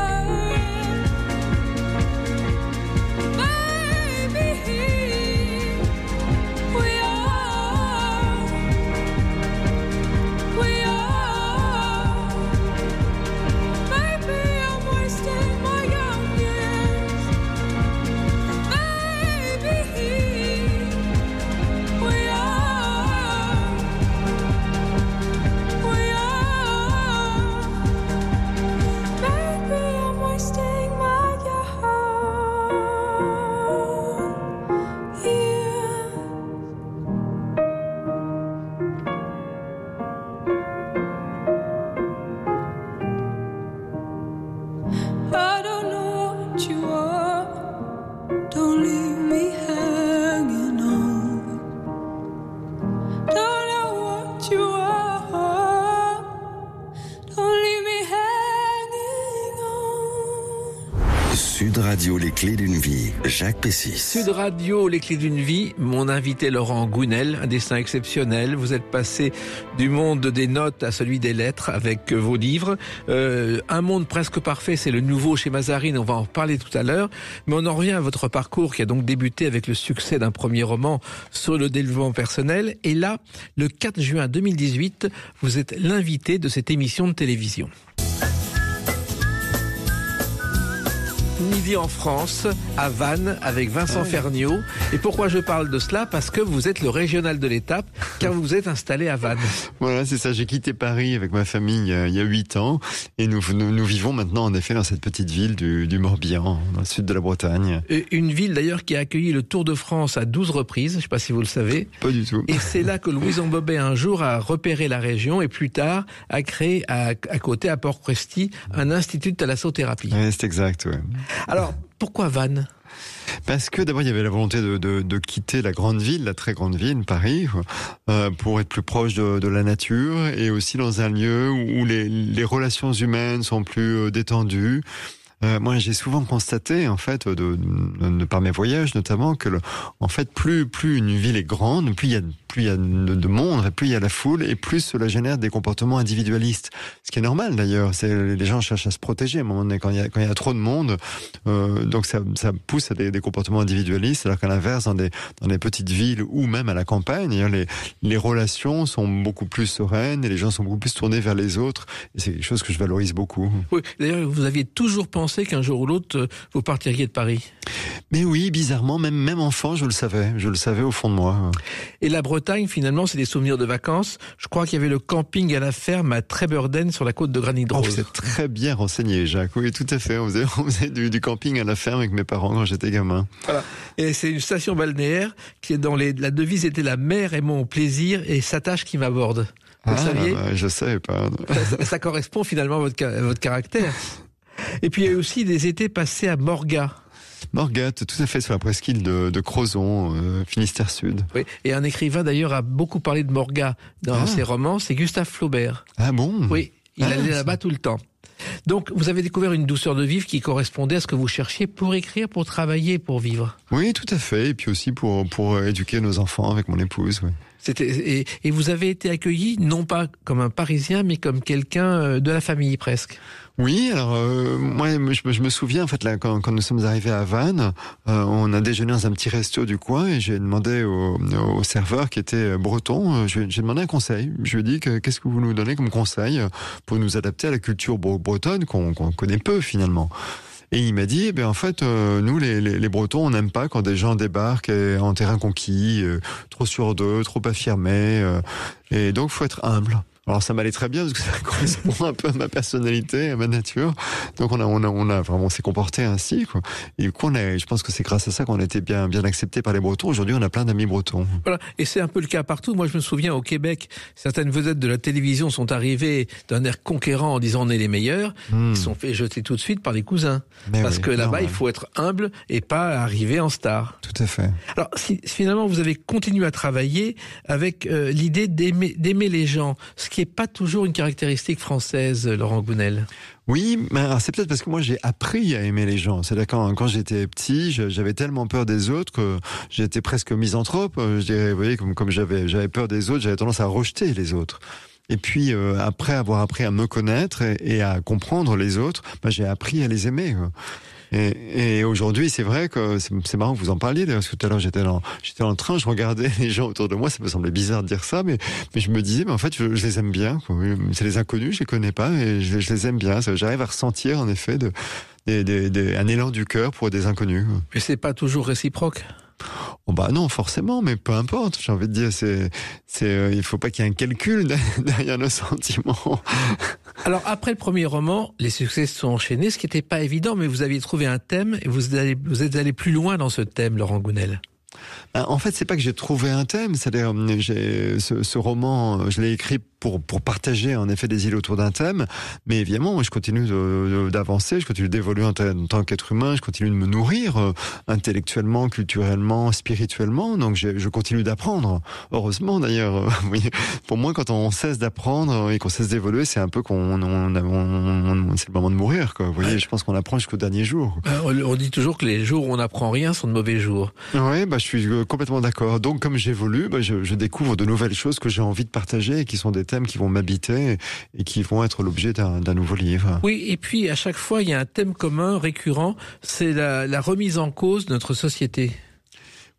Sud Radio, les clés d'une vie, Jacques Pessis. Sud Radio, les clés d'une vie, mon invité Laurent Gounel, un destin exceptionnel. Vous êtes passé du monde des notes à celui des lettres avec vos livres. Euh, un monde presque parfait, c'est le nouveau chez Mazarine, on va en parler tout à l'heure. Mais on en revient à votre parcours qui a donc débuté avec le succès d'un premier roman sur le développement personnel. Et là, le quatre juin deux mille dix-huit, vous êtes l'invité de cette émission de télévision. midi en France, à Vannes, avec Vincent Ferniaud. Et pourquoi je parle de cela? Parce que vous êtes le régional de l'étape, car vous vous êtes installé à Vannes. Voilà, c'est ça. J'ai quitté Paris avec ma famille il y a huit ans. Et nous, nous, nous vivons maintenant, en effet, dans cette petite ville du, du Morbihan, dans le sud de la Bretagne. Une ville, d'ailleurs, qui a accueilli le Tour de France à douze reprises. Je ne sais pas si vous le savez. Pas du tout. Et c'est là que Louison Bobet, un jour, a repéré la région et plus tard, a créé à, à côté, à Port-Presti, un institut de thalassothérapie. Oui, c'est exact, ouais. Alors, pourquoi Vannes? Parce que d'abord il y avait la volonté de, de, de quitter la grande ville, la très grande ville, Paris, euh, pour être plus proche de, de la nature et aussi dans un lieu où les, les relations humaines sont plus détendues. Euh, moi, j'ai souvent constaté, en fait, de, de, de par mes voyages notamment, que, le, en fait, plus plus une ville est grande, plus il y a plus il y a de, de monde, plus il y a la foule, et plus cela génère des comportements individualistes. Ce qui est normal d'ailleurs. C'est les gens cherchent à se protéger à un moment donné quand il y a quand il y a trop de monde. Euh, donc ça ça pousse à des, des comportements individualistes. Alors qu'à l'inverse, dans des dans des petites villes ou même à la campagne, d'ailleurs, les les relations sont beaucoup plus sereines et les gens sont beaucoup plus tournés vers les autres. Et c'est quelque chose que je valorise beaucoup. Oui. D'ailleurs, vous aviez toujours pensé qu'un jour ou l'autre, vous partiriez de Paris? Mais oui, bizarrement, même, même enfant, je le savais. Je le savais au fond de moi. Et la Bretagne, finalement, c'est des souvenirs de vacances. Je crois qu'il y avait le camping à la ferme à Trébeurden sur la côte de Granit-Rose. Oh, vous êtes très bien renseigné, Jacques. Oui, tout à fait. On faisait, on faisait du, du camping à la ferme avec mes parents quand j'étais gamin. Voilà. Et c'est une station balnéaire qui est dans les, la devise était la mer est mon plaisir et sa tâche qui m'aborde. Vous ah, saviez? Bah, je sais pas. Ça, ça correspond finalement à votre, à votre caractère. Et puis il y a aussi des étés passés à Morgat. Morgat, tout à fait, sur la presqu'île de, de Crozon, euh, Finistère Sud. Oui, et un écrivain d'ailleurs a beaucoup parlé de Morgat dans ah. ses romans, c'est Gustave Flaubert. Ah bon? Oui, il ah, allait là-bas tout le temps. Donc, vous avez découvert une douceur de vivre qui correspondait à ce que vous cherchiez pour écrire, pour travailler, pour vivre. Oui, tout à fait, et puis aussi pour, pour éduquer nos enfants avec mon épouse, oui. C'était, et, et vous avez été accueilli, non pas comme un Parisien, mais comme quelqu'un de la famille, presque. Oui, alors euh, moi je, je me souviens en fait là quand, quand nous sommes arrivés à Vannes, euh, on a déjeuné dans un petit resto du coin et j'ai demandé au, au serveur qui était breton, j'ai, j'ai demandé un conseil. Je lui ai dit que, qu'est-ce que vous nous donnez comme conseil pour nous adapter à la culture bretonne qu'on, qu'on connaît peu finalement. Et il m'a dit, eh bien en fait, euh, nous les, les, les Bretons, on n'aime pas quand des gens débarquent en terrain conquis, euh, trop sûrs d'eux, trop affirmés, euh, et donc faut être humble. Alors ça m'allait très bien parce que ça correspond un peu à ma personnalité, à ma nature. Donc on a, on a, on a vraiment, on s'est comporté ainsi, quoi. Et du coup, on a, je pense que c'est grâce à ça qu'on a été bien, bien acceptés par les Bretons. Aujourd'hui, on a plein d'amis bretons. Voilà. Et c'est un peu le cas partout. Moi, je me souviens au Québec, certaines vedettes de la télévision sont arrivées d'un air conquérant en disant on est les meilleurs. Mmh. Ils se sont fait jeter tout de suite par les cousins. Mais parce oui, que là-bas, normal. Il faut être humble et pas arriver en star. Tout à fait. Alors, si, finalement, vous avez continué à travailler avec euh, l'idée d'aimer, d'aimer les gens. Ce qui n'est pas toujours une caractéristique française, Laurent Gounel. Oui, mais alors c'est peut-être parce que moi j'ai appris à aimer les gens. C'est-à-dire quand, quand j'étais petit, j'avais tellement peur des autres que j'étais presque misanthrope. Je dirais, vous voyez, comme, comme j'avais, j'avais peur des autres, j'avais tendance à rejeter les autres. Et puis euh, après avoir appris à me connaître et, et à comprendre les autres, bah, j'ai appris à les aimer. Quoi. Et, et aujourd'hui, c'est vrai que c'est, c'est marrant que vous en parliez, parce que tout à l'heure, j'étais dans, j'étais dans le train, je regardais les gens autour de moi, ça me semblait bizarre de dire ça, mais, mais je me disais, mais en fait, je, je les aime bien, quoi. C'est les inconnus, je les connais pas, et je, je les aime bien. J'arrive à ressentir, en effet, de, de, de, de, un élan du cœur pour des inconnus. Mais c'est pas toujours réciproque. Oh bah non, forcément, mais peu importe. J'ai envie de dire, c'est, c'est, euh, il faut pas qu'il y ait un calcul derrière nos sentiments. Alors après le premier roman, les succès se sont enchaînés, ce qui n'était pas évident, mais vous aviez trouvé un thème et vous êtes allé, vous êtes allé plus loin dans ce thème, Laurent Gounel. En fait, c'est pas que j'ai trouvé un thème, c'est-à-dire j'ai ce, ce roman, je l'ai écrit pour pour partager en effet des îles autour d'un thème, mais évidemment, moi, je continue de, de, d'avancer, je continue d'évoluer en, en tant qu'être humain, je continue de me nourrir euh, intellectuellement, culturellement, spirituellement, donc je, je continue d'apprendre. Heureusement d'ailleurs, euh, oui. Pour moi, quand on cesse d'apprendre et qu'on cesse d'évoluer, c'est un peu qu'on on, on, on, on c'est le moment de mourir, quoi. Vous voyez, je pense qu'on apprend jusqu'au dernier jour. Euh, on dit toujours que les jours où on n'apprend rien sont de mauvais jours. Oui, bah je suis complètement d'accord. Donc, comme j'évolue, bah, je, je découvre de nouvelles choses que j'ai envie de partager et qui sont des thèmes qui vont m'habiter et qui vont être l'objet d'un, d'un nouveau livre. Oui, et puis à chaque fois, il y a un thème commun, récurrent, c'est la, la remise en cause de notre société.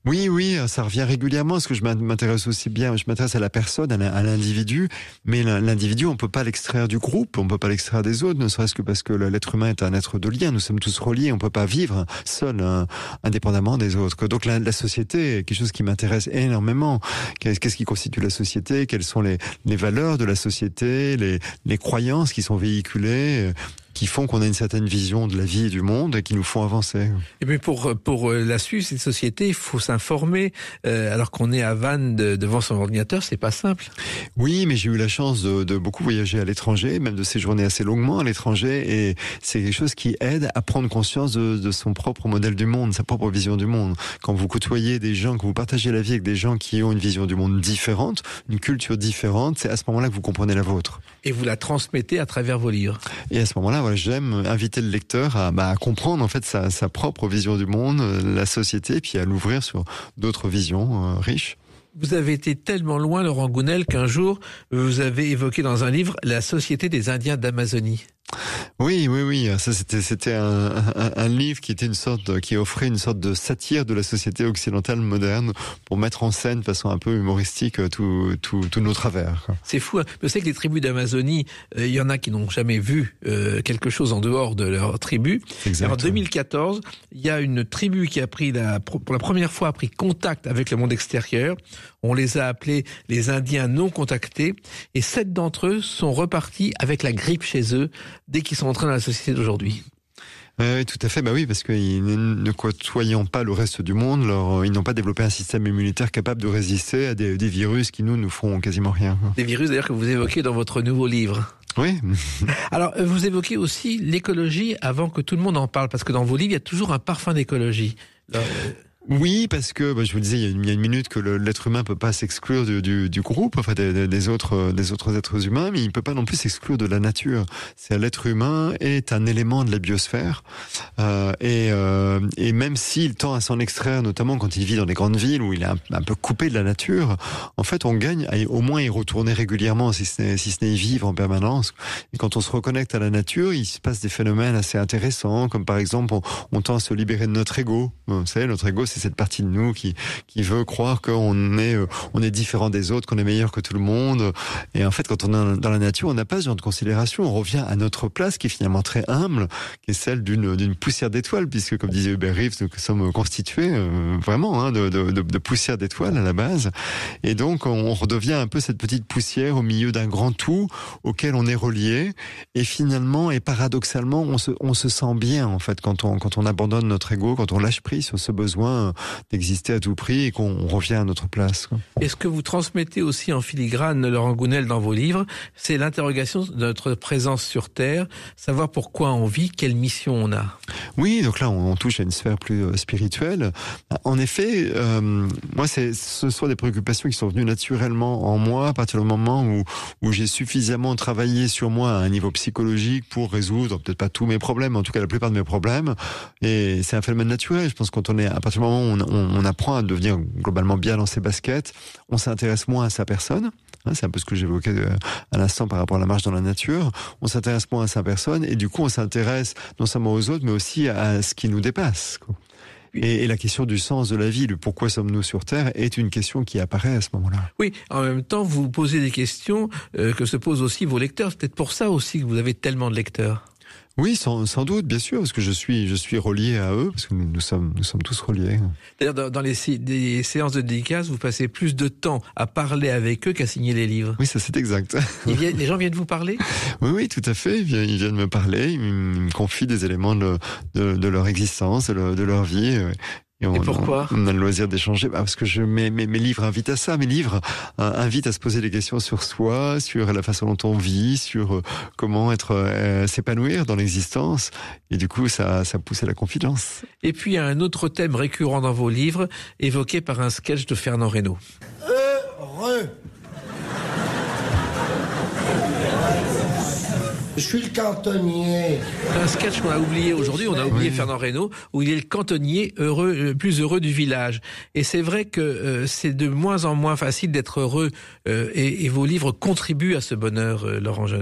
Oui, oui, ça revient régulièrement, parce que je m'intéresse aussi bien, je m'intéresse à la personne, à l'individu, mais l'individu, on peut pas l'extraire du groupe, on peut pas l'extraire des autres, ne serait-ce que parce que l'être humain est un être de lien, nous sommes tous reliés, on peut pas vivre seul, hein, indépendamment des autres. Donc la, la société est quelque chose qui m'intéresse énormément. Qu'est-ce qui constitue la société? Quelles sont les, les valeurs de la société, les, les croyances qui sont véhiculées, qui font qu'on a une certaine vision de la vie et du monde et qui nous font avancer. Et bien pour pour la suivre, cette société, il faut s'informer. Euh, alors qu'on est à Vannes de, devant son ordinateur, c'est pas simple. Oui, mais j'ai eu la chance de, de beaucoup voyager à l'étranger, même de séjourner assez longuement à l'étranger, et c'est quelque chose qui aide à prendre conscience de, de son propre modèle du monde, sa propre vision du monde. Quand vous côtoyez des gens, quand vous partagez la vie avec des gens qui ont une vision du monde différente, une culture différente, c'est à ce moment-là que vous comprenez la vôtre. Et vous la transmettez à travers vos livres. Et à ce moment-là, voilà, j'aime inviter le lecteur à, bah, à comprendre en fait sa, sa propre vision du monde, la société, puis à l'ouvrir sur d'autres visions euh, riches. Vous avez été tellement loin, Laurent Gounelle, qu'un jour, vous avez évoqué dans un livre la Société des Indiens d'Amazonie. Oui, oui, oui. Ça, c'était, c'était un, un, un livre qui était une sorte, de, qui offrait une sorte de satire de la société occidentale moderne pour mettre en scène de façon un peu humoristique tous tout, tout nos travers. C'est fou. Hein. Je sais que les tribus d'Amazonie, il euh, y en a qui n'ont jamais vu euh, quelque chose en dehors de leur tribu. Exact. En deux mille quatorze, il y a une tribu qui a pris la, pour la première fois a pris contact avec le monde extérieur. On les a appelés les Indiens non contactés, et sept d'entre eux sont repartis avec la grippe chez eux dès qu'ils sont entrés dans la société d'aujourd'hui. Oui, tout à fait. Bah oui, parce qu'ils ne côtoyant pas le reste du monde, leur, ils n'ont pas développé un système immunitaire capable de résister à des, des virus qui nous nous font quasiment rien. Des virus d'ailleurs que vous évoquez dans votre nouveau livre. Oui. Alors, vous évoquez aussi l'écologie avant que tout le monde en parle, parce que dans vos livres, il y a toujours un parfum d'écologie. Alors, euh... Oui, parce que bah, je vous le disais il y a une, il y a une minute que le, l'être humain peut pas s'exclure du, du, du groupe, enfin des, des autres des autres êtres humains, mais il peut pas non plus s'exclure de la nature. C'est l'être humain est un élément de la biosphère, euh, et, euh, et même s'il tend à s'en extraire, notamment quand il vit dans des grandes villes où il est un, un peu coupé de la nature, en fait on gagne à au moins y retourner régulièrement, si ce n'est si ce n'est y vivre en permanence. Et quand on se reconnecte à la nature, il se passe des phénomènes assez intéressants, comme par exemple on, on tend à se libérer de notre ego. Vous savez, notre ego, c'est cette partie de nous qui qui veut croire qu'on est on est différent des autres, qu'on est meilleur que tout le monde. Et en fait, quand on est dans la nature, on n'a pas ce genre de considération. On revient à notre place, qui est finalement très humble, qui est celle d'une d'une poussière d'étoiles, puisque comme disait Hubert Reeves, nous sommes constitués euh, vraiment hein, de, de, de, de poussière d'étoiles à la base. Et donc, on redevient un peu cette petite poussière au milieu d'un grand tout auquel on est relié. Et finalement, et paradoxalement, on se on se sent bien en fait quand on quand on abandonne notre ego, quand on lâche prise sur ce besoin d'exister à tout prix et qu'on revient à notre place. Et ce que vous transmettez aussi en filigrane, Laurent Gounelle, dans vos livres, c'est l'interrogation de notre présence sur Terre, savoir pourquoi on vit, quelle mission on a. Oui, donc là, on, on touche à une sphère plus spirituelle. En effet, euh, moi, c'est, ce sont des préoccupations qui sont venues naturellement en moi à partir du moment où, où j'ai suffisamment travaillé sur moi à un niveau psychologique pour résoudre, peut-être pas tous mes problèmes, en tout cas la plupart de mes problèmes. Et c'est un phénomène naturel. Je pense que quand on est, à partir du moment où on, on, on apprend à devenir globalement bien dans ses baskets, on s'intéresse moins à sa personne. C'est un peu ce que j'évoquais à l'instant par rapport à la marche dans la nature. On s'intéresse moins à sa personne et du coup on s'intéresse non seulement aux autres mais aussi à ce qui nous dépasse. Et, et la question du sens de la vie, le pourquoi sommes-nous sur Terre, est une question qui apparaît à ce moment-là. Oui, en même temps vous posez des questions euh, que se posent aussi vos lecteurs. C'est peut-être pour ça aussi que vous avez tellement de lecteurs. Oui, sans, sans doute, bien sûr, parce que je suis, je suis relié à eux, parce que nous, nous sommes, nous sommes tous reliés. D'ailleurs, dans, dans les, les séances de dédicace, vous passez plus de temps à parler avec eux qu'à signer les livres. Oui, ça c'est exact. Ils viennent, les gens viennent vous parler ? Oui, oui, tout à fait. Ils viennent, ils viennent me parler, ils me confient des éléments de, de, de leur existence, de leur, de leur vie. Et, on, et pourquoi on a le loisir d'échanger, parce que je, mes, mes, mes livres invitent à ça. Mes livres euh, invitent à se poser des questions sur soi, sur la façon dont on vit, sur euh, comment être euh, s'épanouir dans l'existence. Et du coup, ça, ça pousse à la confidence. Et puis, il y a un autre thème récurrent dans vos livres, évoqué par un sketch de Fernand Reynaud. Heureux. Je suis le cantonnier. Un sketch qu'on a oublié aujourd'hui, on a oublié oui. Fernand Reynaud, où il est le cantonnier heureux, le plus heureux du village. Et c'est vrai que euh, c'est de moins en moins facile d'être heureux, euh, et, et vos livres contribuent à ce bonheur, euh, Laurent Jeunet.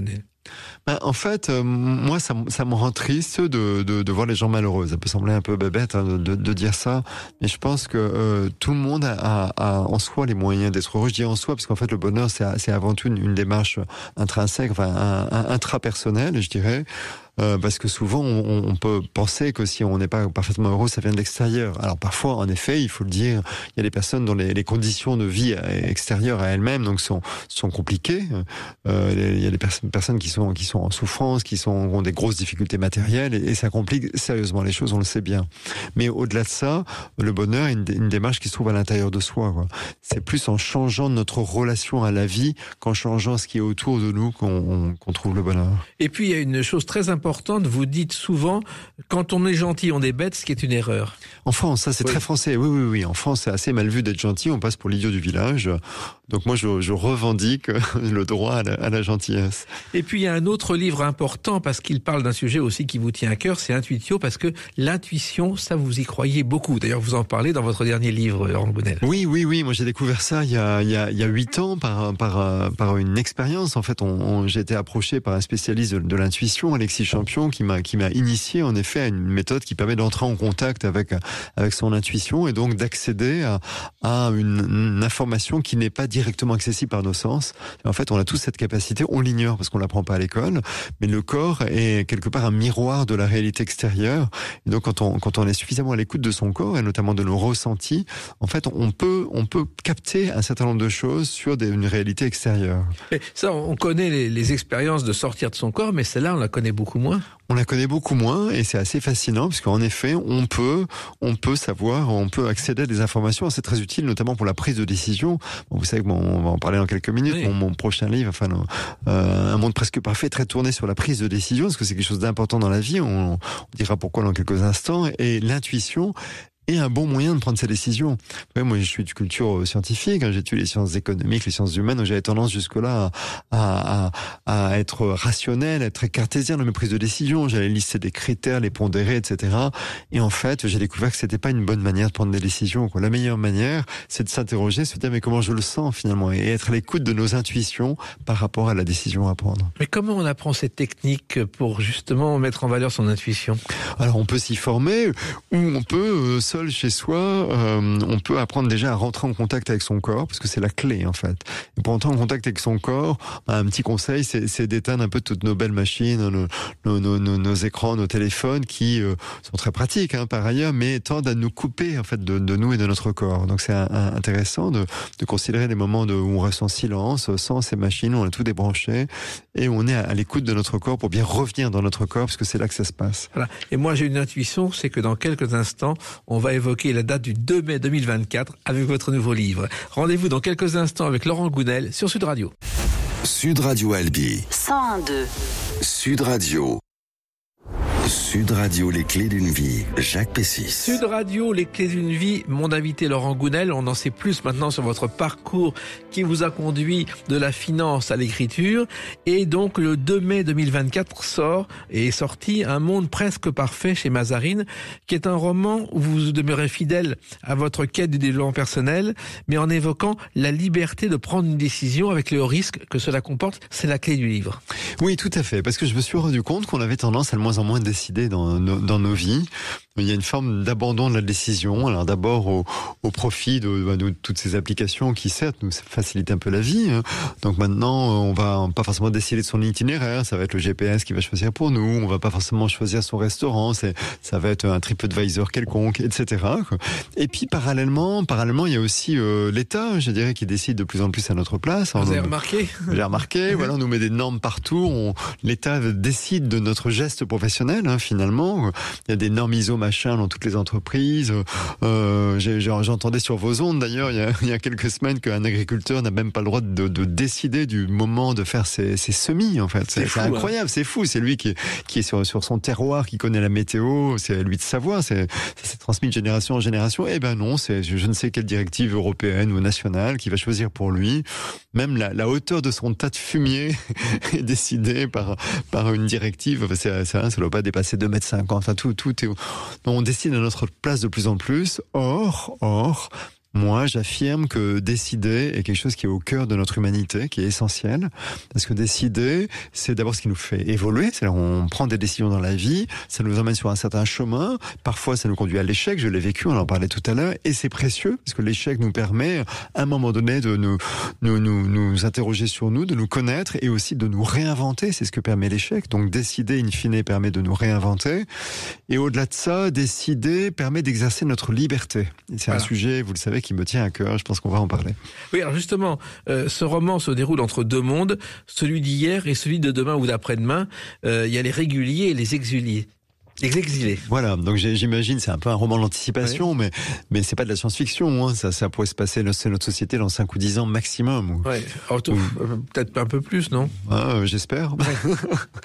Ben, en fait, euh, moi, ça, m- ça me rend triste de, de, de voir les gens malheureux. Ça peut sembler un peu bébête hein, de, de, de dire ça, mais je pense que euh, tout le monde a, a, a en soi les moyens d'être heureux. Je dis en soi parce qu'en fait, le bonheur, c'est, c'est avant tout une, une démarche intrinsèque, enfin un, un, intrapersonnelle, je dirais. Euh, parce que souvent, on, on peut penser que si on n'est pas parfaitement heureux, ça vient de l'extérieur. Alors parfois, en effet, il faut le dire, il y a des personnes dont les, les conditions de vie extérieures à elles-mêmes donc sont sont compliquées. Euh, il y a des pers- personnes qui sont qui sont en souffrance, qui sont ont des grosses difficultés matérielles, et, et ça complique sérieusement les choses. On le sait bien. Mais au-delà de ça, le bonheur est une, une démarche qui se trouve à l'intérieur de soi, quoi. C'est plus en changeant notre relation à la vie qu'en changeant ce qui est autour de nous qu'on, on, qu'on trouve le bonheur. Et puis, il y a une chose très importante. Importante, vous dites souvent, quand on est gentil, on est bête, ce qui est une erreur. En France, ça c'est oui. très français. Oui, oui, oui. En France, c'est assez mal vu d'être gentil. On passe pour l'idiot du village. Donc moi, je, je revendique le droit à la, à la gentillesse. Et puis, il y a un autre livre important parce qu'il parle d'un sujet aussi qui vous tient à cœur, c'est Intuitio, parce que l'intuition, ça, vous y croyez beaucoup. D'ailleurs, vous en parlez dans votre dernier livre, Laurent Gounel. Oui, oui, oui. Moi, j'ai découvert ça il y a, il y a, il y a huit ans par, par, par une expérience. En fait, on, on, j'ai été approché par un spécialiste de, de l'intuition, Alexis Champion, qui m'a qui m'a initié en effet à une méthode qui permet d'entrer en contact avec avec son intuition et donc d'accéder à, à une, une information qui n'est pas directement accessible par nos sens. Et en fait, on a tous cette capacité, on l'ignore parce qu'on l'apprend pas à l'école, mais le corps est quelque part un miroir de la réalité extérieure. Et donc quand on quand on est suffisamment à l'écoute de son corps et notamment de nos ressentis, en fait, on peut on peut capter un certain nombre de choses sur des, une réalité extérieure. Et ça, on connaît les, les expériences de sortir de son corps, mais celle-là, on la connaît beaucoup moins. On la connaît beaucoup moins et c'est assez fascinant parce qu'en effet, on peut, on peut savoir, on peut accéder à des informations. C'est très utile, notamment pour la prise de décision. Bon, vous savez que bon, on va en parler dans quelques minutes. Oui. Mon, mon prochain livre, enfin, euh, Un monde presque parfait, très tourné sur la prise de décision parce que c'est quelque chose d'important dans la vie. On, on dira pourquoi dans quelques instants. Et l'intuition et un bon moyen de prendre ses décisions. Ouais, moi, je suis de culture scientifique, hein, j'ai étudié les sciences économiques, les sciences humaines, donc j'avais tendance jusque-là à, à, à être rationnel, à être très cartésien dans mes prises de décision. J'allais lister des critères, les pondérer, et cetera. Et en fait, j'ai découvert que c'était pas une bonne manière de prendre des décisions, quoi. La meilleure manière, c'est de s'interroger, se dire mais comment je le sens finalement, et être à l'écoute de nos intuitions par rapport à la décision à prendre. Mais comment on apprend cette technique pour justement mettre en valeur son intuition? Alors, on peut s'y former, ou on peut euh, seul chez soi, euh, on peut apprendre déjà à rentrer en contact avec son corps, parce que c'est la clé en fait. Et pour entrer en contact avec son corps, un petit conseil, c'est, c'est d'éteindre un peu toutes nos belles machines, nos, nos, nos, nos, nos écrans, nos téléphones, qui euh, sont très pratiques hein, par ailleurs, mais tendent à nous couper en fait de, de nous et de notre corps. Donc c'est un, un, intéressant de, de considérer des moments de, où on reste en silence, sans ces machines, où on a tout débranché, et où on est à, à l'écoute de notre corps pour bien revenir dans notre corps, parce que c'est là que ça se passe. Voilà. Et moi j'ai une intuition, c'est que dans quelques instants, on va évoquer la date du deux mai deux mille vingt-quatre avec votre nouveau livre. Rendez-vous dans quelques instants avec Laurent Gounel sur Sud Radio. Sud Radio Albi. cent un virgule deux. Sud Radio. Sud Radio, les clés d'une vie. Jacques Pessis. Sud Radio, les clés d'une vie. Mon invité Laurent Gounel. On en sait plus maintenant sur votre parcours qui vous a conduit de la finance à l'écriture. Et donc, le deux mai deux mille vingt-quatre sort et est sorti Un monde presque parfait chez Mazarine, qui est un roman où vous demeurez fidèle à votre quête du développement personnel, mais en évoquant la liberté de prendre une décision avec le risque que cela comporte. C'est la clé du livre. Oui, tout à fait. Parce que je me suis rendu compte qu'on avait tendance à de moins en moins décider dans nos, dans nos vies. Il y a une forme d'abandon de la décision. Alors d'abord au, au profit de, de toutes ces applications qui certes nous facilitent un peu la vie. Donc maintenant on va pas forcément décider de son itinéraire. Ça va être le G P S qui va choisir pour nous. On va pas forcément choisir son restaurant. C'est, ça va être un TripAdvisor quelconque, et cetera. Et puis parallèlement, parallèlement il y a aussi euh, l'État, je dirais, qui décide de plus en plus à notre place. Vous avez remarqué ? J'ai remarqué. Voilà, on nous met des normes partout. On, L'État décide de notre geste professionnel. Hein, finalement, il y a des normes I S O machin dans toutes les entreprises. Euh, j'ai, j'entendais sur vos ondes d'ailleurs il y a, il y a quelques semaines qu'un agriculteur n'a même pas le droit de, de décider du moment de faire ses, ses semis. En fait, c'est, c'est, fou, c'est incroyable, hein. C'est fou. C'est lui qui, qui est sur, sur son terroir, qui connaît la météo. C'est à lui de savoir. C'est, ça s'est transmis de génération en génération. Eh ben non, c'est je ne sais quelle directive européenne ou nationale qui va choisir pour lui. Même la, la hauteur de son tas de fumier est décidée par par une directive. C'est, c'est, ça ne doit pas dépasser deux mètres cinquante. Enfin, tout, tout est. On décide à notre place de plus en plus. Or, or, Moi, j'affirme que décider est quelque chose qui est au cœur de notre humanité, qui est essentiel. Parce que décider, c'est d'abord ce qui nous fait évoluer. C'est-à-dire, on prend des décisions dans la vie, ça nous emmène sur un certain chemin. Parfois, ça nous conduit à l'échec. Je l'ai vécu, on en parlait tout à l'heure. Et c'est précieux, parce que l'échec nous permet, à un moment donné, de nous, nous, nous, nous interroger sur nous, de nous connaître et aussi de nous réinventer. C'est ce que permet l'échec. Donc, décider, in fine, permet de nous réinventer. Et au-delà de ça, décider permet d'exercer notre liberté. Et c'est voilà. un sujet, vous le savez, qui me tient à cœur. Je pense qu'on va en parler. Oui, alors justement, euh, ce roman se déroule entre deux mondes, celui d'hier et celui de demain ou d'après-demain. Euh, il y a les réguliers et les exiliés. Les exilés. Voilà, donc j'imagine, c'est un peu un roman d'anticipation, oui. mais mais c'est pas de la science-fiction. Hein. Ça, ça pourrait se passer, c'est notre société dans cinq ou dix ans maximum. Ouais. Alors, ou... peut-être un peu plus, non? Ah, euh, j'espère. Ouais.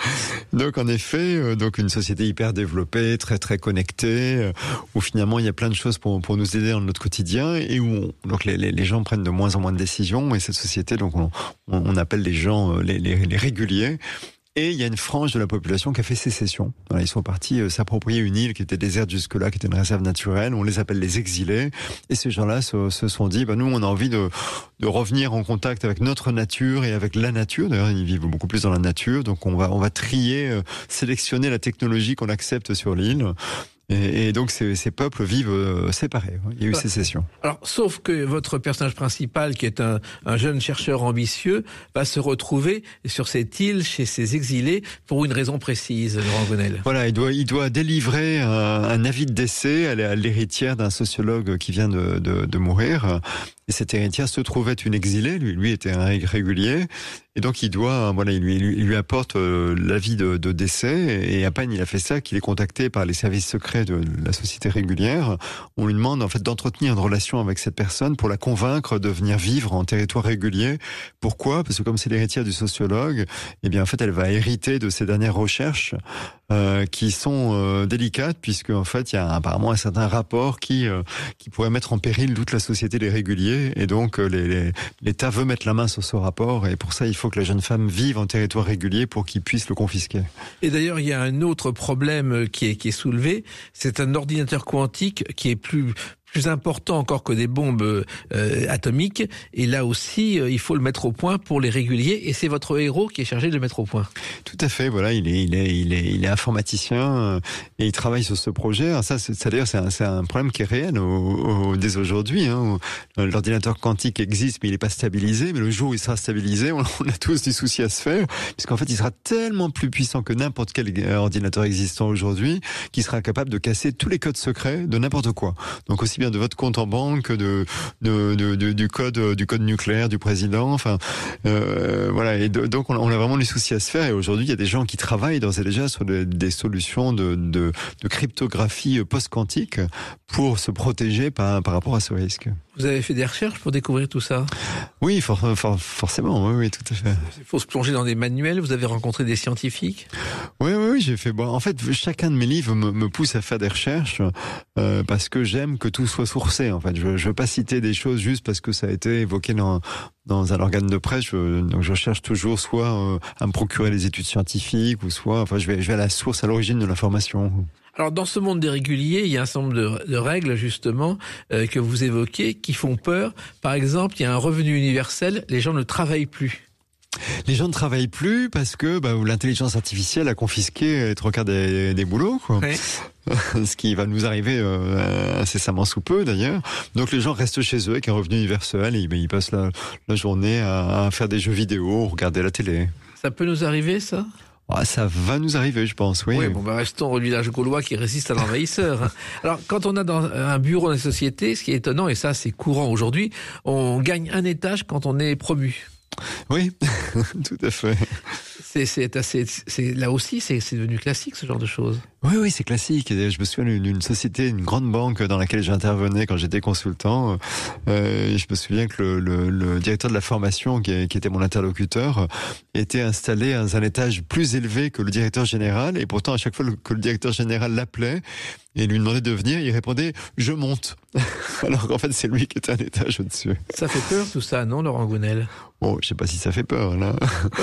Donc en effet, euh, donc une société hyper développée, très très connectée, euh, où finalement il y a plein de choses pour pour nous aider dans notre quotidien et où on, donc les, les les gens prennent de moins en moins de décisions. Et cette société, donc on on, on appelle les gens euh, les, les les réguliers. Et il y a une frange de la population qui a fait sécession. Voilà, ils sont partis euh, s'approprier une île qui était déserte jusque-là, qui était une réserve naturelle. On les appelle les exilés. Et ces gens-là se, se sont dit, bah, nous, on a envie de, de revenir en contact avec notre nature et avec la nature. D'ailleurs, ils vivent beaucoup plus dans la nature. Donc, on va, on va trier, euh, sélectionner la technologie qu'on accepte sur l'île. Et, et donc ces, ces peuples vivent euh, séparés. Il y a eu sécession. Alors, sauf que votre personnage principal, qui est un, un jeune chercheur ambitieux, va se retrouver sur cette île chez ces exilés pour une raison précise, Laurent Gonel. Voilà, il doit, il doit délivrer un, un avis de décès à l'héritière d'un sociologue qui vient de, de, de mourir. Et cette héritière se trouvait une exilée, lui, lui était un régulier, et donc il doit, voilà, il lui, il lui apporte euh, l'avis de, de décès, et à peine il a fait ça qu'il est contacté par les services secrets de la société régulière. On lui demande en fait d'entretenir une relation avec cette personne pour la convaincre de venir vivre en territoire régulier. Pourquoi? Parce que comme c'est l'héritière du sociologue, eh bien en fait elle va hériter de ses dernières recherches euh, qui sont euh, délicates, puisque en fait il y a apparemment un certain rapport qui euh, qui pourrait mettre en péril toute la société des réguliers. Et donc les, les, l'État veut mettre la main sur ce rapport, et pour ça il faut que la jeune femme vive en territoire régulier pour qu'il puisse le confisquer. Et d'ailleurs il y a un autre problème qui est, qui est soulevé, c'est un ordinateur quantique qui est plus plus important encore que des bombes euh, atomiques, et là aussi euh, il faut le mettre au point pour les réguliers, et c'est votre héros qui est chargé de le mettre au point. Tout à fait, voilà, il est il est il est il est informaticien euh, et il travaille sur ce projet. Alors ça, c'est, ça d'ailleurs c'est un, c'est un problème qui est réel au, au, dès aujourd'hui. Hein, où l'ordinateur quantique existe, mais il n'est pas stabilisé. Mais le jour où il sera stabilisé, on, on a tous des soucis à se faire, puisqu'en fait il sera tellement plus puissant que n'importe quel ordinateur existant aujourd'hui, qu'il sera capable de casser tous les codes secrets de n'importe quoi. Donc aussi bien de votre compte en banque, de, de, de, de du code, du code nucléaire du président. Enfin, euh, voilà. Et de, donc, on a, on a vraiment des soucis à se faire. Et aujourd'hui, il y a des gens qui travaillent d'ores et déjà sur des, des solutions de, de, de cryptographie post-quantique pour se protéger par, par rapport à ce risque. Vous avez fait des recherches pour découvrir tout ça? Oui, for, for, forcément, oui, oui, tout à fait. Il faut se plonger dans des manuels, vous avez rencontré des scientifiques? Oui, oui, oui, j'ai fait... Bon, en fait, chacun de mes livres me, me pousse à faire des recherches euh, parce que j'aime que tout soit sourcé, en fait. Je ne veux pas citer des choses juste parce que ça a été évoqué dans, dans un organe de presse. Je, donc je cherche toujours soit euh, à me procurer des études scientifiques, ou soit... Enfin, je vais, je vais à la source, à l'origine de l'information. Alors, dans ce monde des réguliers, il y a un certain nombre de, de règles, justement, euh, que vous évoquez, qui font peur. Par exemple, il y a un revenu universel, les gens ne travaillent plus. Les gens ne travaillent plus parce que bah, l'intelligence artificielle a confisqué les trois quarts des, des boulots, quoi. Oui. Ce qui va nous arriver euh, incessamment sous peu, d'ailleurs. Donc les gens restent chez eux avec un revenu universel et ils passent la, la journée à, à faire des jeux vidéo, regarder la télé. Ça peut nous arriver, ça ? Ah, ça va nous arriver, je pense, oui. Oui, bon, bah, restons au village gaulois qui résiste à l'envahisseur. Alors, quand on a dans un bureau dans la société, ce qui est étonnant, et ça, c'est courant aujourd'hui, on gagne un étage quand on est promu. Oui, tout à fait. C'est, c'est assez, c'est, là aussi, c'est, c'est devenu classique, ce genre de choses. Oui, oui, c'est classique. Je me souviens d'une société, une grande banque dans laquelle j'intervenais quand j'étais consultant. Euh, je me souviens que le, le, le directeur de la formation, qui, qui était mon interlocuteur, était installé à un étage plus élevé que le directeur général. Et pourtant, à chaque fois que le directeur général l'appelait et lui demandait de venir, il répondait « je monte ». Alors qu'en fait, c'est lui qui était un étage au-dessus. Ça fait peur tout ça, non, Laurent Gonel ? Bon, je sais pas si ça fait peur, là. Ouais.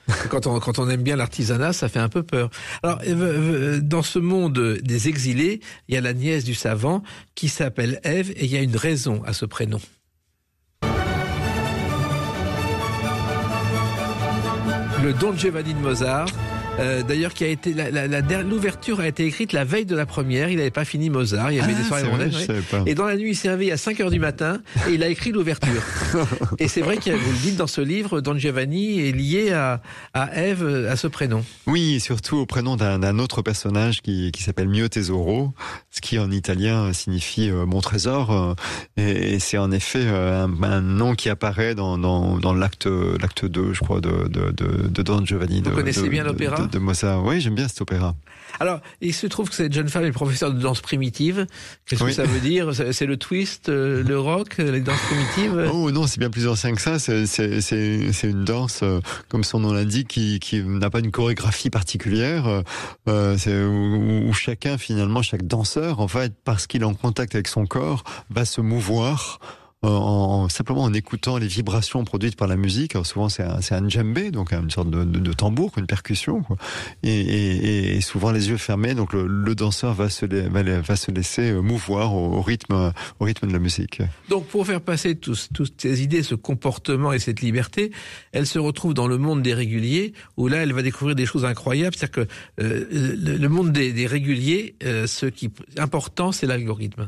Quand on, quand on aime bien l'artisanat, ça fait un peu peur. Alors, dans ce monde des exilés, il y a la nièce du savant qui s'appelle Ève et il y a une raison à ce prénom. Le Don Giovanni de Mozart. Euh, d'ailleurs, qui a été la, la, la, l'ouverture a été écrite la veille de la première. Il n'avait pas fini Mozart. Il y avait ah, des soirées mondaines. Oui. Et dans la nuit, il s'est réveillé à cinq heures du matin et il a écrit l'ouverture. Et c'est vrai que vous le dites dans ce livre, Don Giovanni est lié à, à Ève, à ce prénom. Oui, et surtout au prénom d'un, d'un autre personnage qui, qui s'appelle Mio Tesoro, ce qui en italien signifie euh, mon trésor. Et, et c'est en effet euh, un, un nom qui apparaît dans, dans, dans l'acte, l'acte deux, je crois, de, de, de, de Don Giovanni. Vous de, connaissez de, bien l'opéra de, de Mozart. Oui, j'aime bien cet opéra. Alors, il se trouve que cette jeune femme est professeure de danse primitive. Qu'est-ce oui. que ça veut dire ? C'est le twist, le rock, les danses primitives ? Oh non, c'est bien plus ancien que ça. C'est, c'est, c'est, c'est une danse, comme son nom l'indique, qui, qui n'a pas une chorégraphie particulière. Euh, c'est où, où chacun, finalement, chaque danseur, en fait, parce qu'il est en contact avec son corps, va se mouvoir. En, en, simplement en écoutant les vibrations produites par la musique. Alors souvent c'est un, c'est un djembé, donc une sorte de, de, de tambour, une percussion, quoi. Et, et, et souvent les yeux fermés, donc le, le danseur va se, va, va se laisser mouvoir au, au rythme, au rythme de la musique. Donc pour faire passer tous, toutes ces idées, ce comportement et cette liberté, elle se retrouve dans le monde des réguliers, où là elle va découvrir des choses incroyables. C'est-à-dire que euh, le, le monde des, des réguliers, euh, ce qui est important, c'est l'algorithme.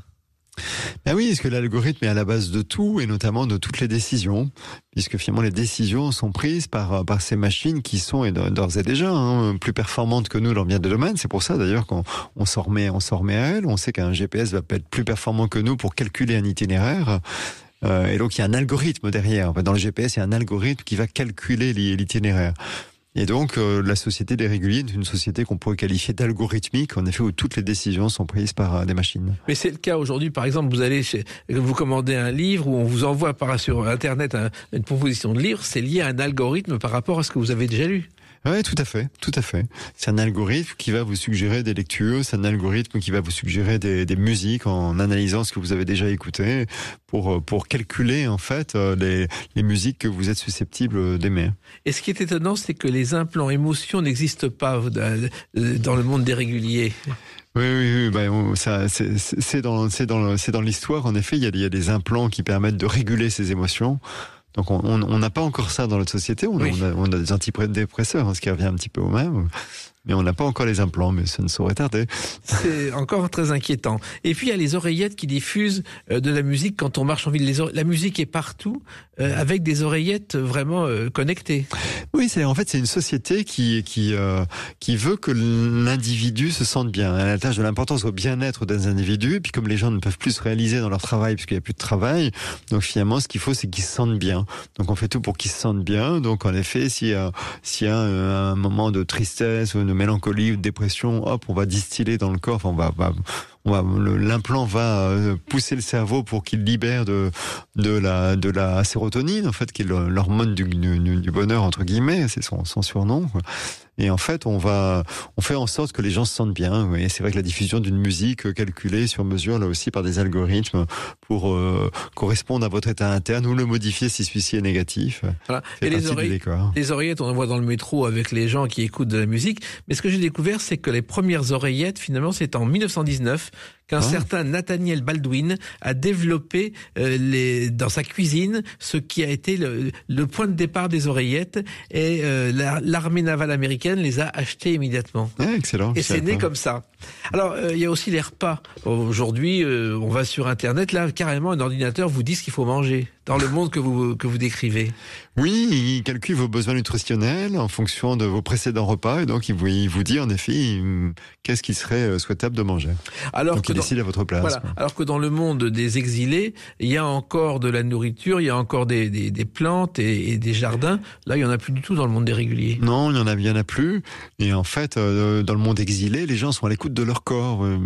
Ben oui, parce que l'algorithme est à la base de tout, et notamment de toutes les décisions, puisque finalement les décisions sont prises par par ces machines qui sont, et d'ores et déjà, hein, plus performantes que nous dans bien des domaines. C'est pour ça d'ailleurs qu'on on s'en remet, on s'en remet à elles. On sait qu'un G P S va être plus performant que nous pour calculer un itinéraire. Euh, et donc il y a un algorithme derrière. Dans le G P S, il y a un algorithme qui va calculer l'itinéraire. Et donc, euh, la société des réguliers est une société qu'on pourrait qualifier d'algorithmique, en effet, où toutes les décisions sont prises par euh, des machines. Mais c'est le cas aujourd'hui, par exemple, vous allez chez, vous commandez un livre, ou on vous envoie par, sur Internet un, une proposition de livre, c'est lié à un algorithme par rapport à ce que vous avez déjà lu. Oui, tout à fait, tout à fait. C'est un algorithme qui va vous suggérer des lectures, c'est un algorithme qui va vous suggérer des, des musiques en analysant ce que vous avez déjà écouté pour pour calculer en fait les les musiques que vous êtes susceptible d'aimer. Et ce qui est étonnant, c'est que les implants émotions n'existent pas dans le monde des réguliers. Oui, oui, oui, bah, ça, c'est, c'est dans, c'est dans, c'est dans l'histoire. En effet, il y a, il y a des implants qui permettent de réguler ses émotions. Donc on n'a pas encore ça dans notre société, on, oui. on, a, on a des antidépresseurs, hein, ce qui revient un petit peu au même, mais on n'a pas encore les implants, mais ça ne saurait tarder. C'est encore très inquiétant. Et puis il y a les oreillettes qui diffusent euh, de la musique quand on marche en ville. Les or- la musique est partout, euh, avec des oreillettes vraiment euh, connectées. Oui, c'est en fait c'est une société qui qui euh, qui veut que l'individu se sente bien. Elle attache de l'importance au bien-être des individus. Et puis comme les gens ne peuvent plus se réaliser dans leur travail puisqu'il n'y a plus de travail, donc finalement ce qu'il faut c'est qu'ils se sentent bien. Donc on fait tout pour qu'ils se sentent bien. Donc en effet, s'il y a s'il y a un, un moment de tristesse ou de mélancolie ou de dépression, hop, on va distiller dans le corps. Enfin, on va, va on va le, l'implant va pousser le cerveau pour qu'il libère de de la de la sérotonine en fait, qui est l'hormone du, du, du bonheur entre guillemets, c'est son, son surnom, quoi. Et en fait, on va, on fait en sorte que les gens se sentent bien. Et c'est vrai que la diffusion d'une musique calculée sur mesure, là aussi, par des algorithmes pour euh, correspondre à votre état interne ou le modifier si celui-ci est négatif. Voilà. Et les, oreilles, les oreillettes, on en voit dans le métro avec les gens qui écoutent de la musique. Mais ce que j'ai découvert, c'est que les premières oreillettes, finalement, c'est en dix-neuf cent dix-neuf qu'un ah. certain Nathaniel Baldwin a développé euh, les, dans sa cuisine ce qui a été le, le point de départ des oreillettes, et euh, la, l'armée navale américaine les a achetées immédiatement. Ah, excellent. Et c'est né pas. comme ça. Alors, euh, il y a aussi les repas. Aujourd'hui, euh, on va sur Internet, là, carrément, un ordinateur vous dit ce qu'il faut manger dans le monde que vous que vous décrivez. Oui, il calcule vos besoins nutritionnels en fonction de vos précédents repas, et donc il vous, il vous dit en effet qu'est-ce qui serait souhaitable de manger. Alors donc que il décide à votre place. Voilà. Alors que dans le monde des exilés, il y a encore de la nourriture, il y a encore des, des, des plantes et, et des jardins. Là, il y en a plus du tout dans le monde des réguliers. Non, il y en a, il y en a plus. Et en fait, euh, dans le monde exilé, les gens sont à l'écoute de leur corps. Euh,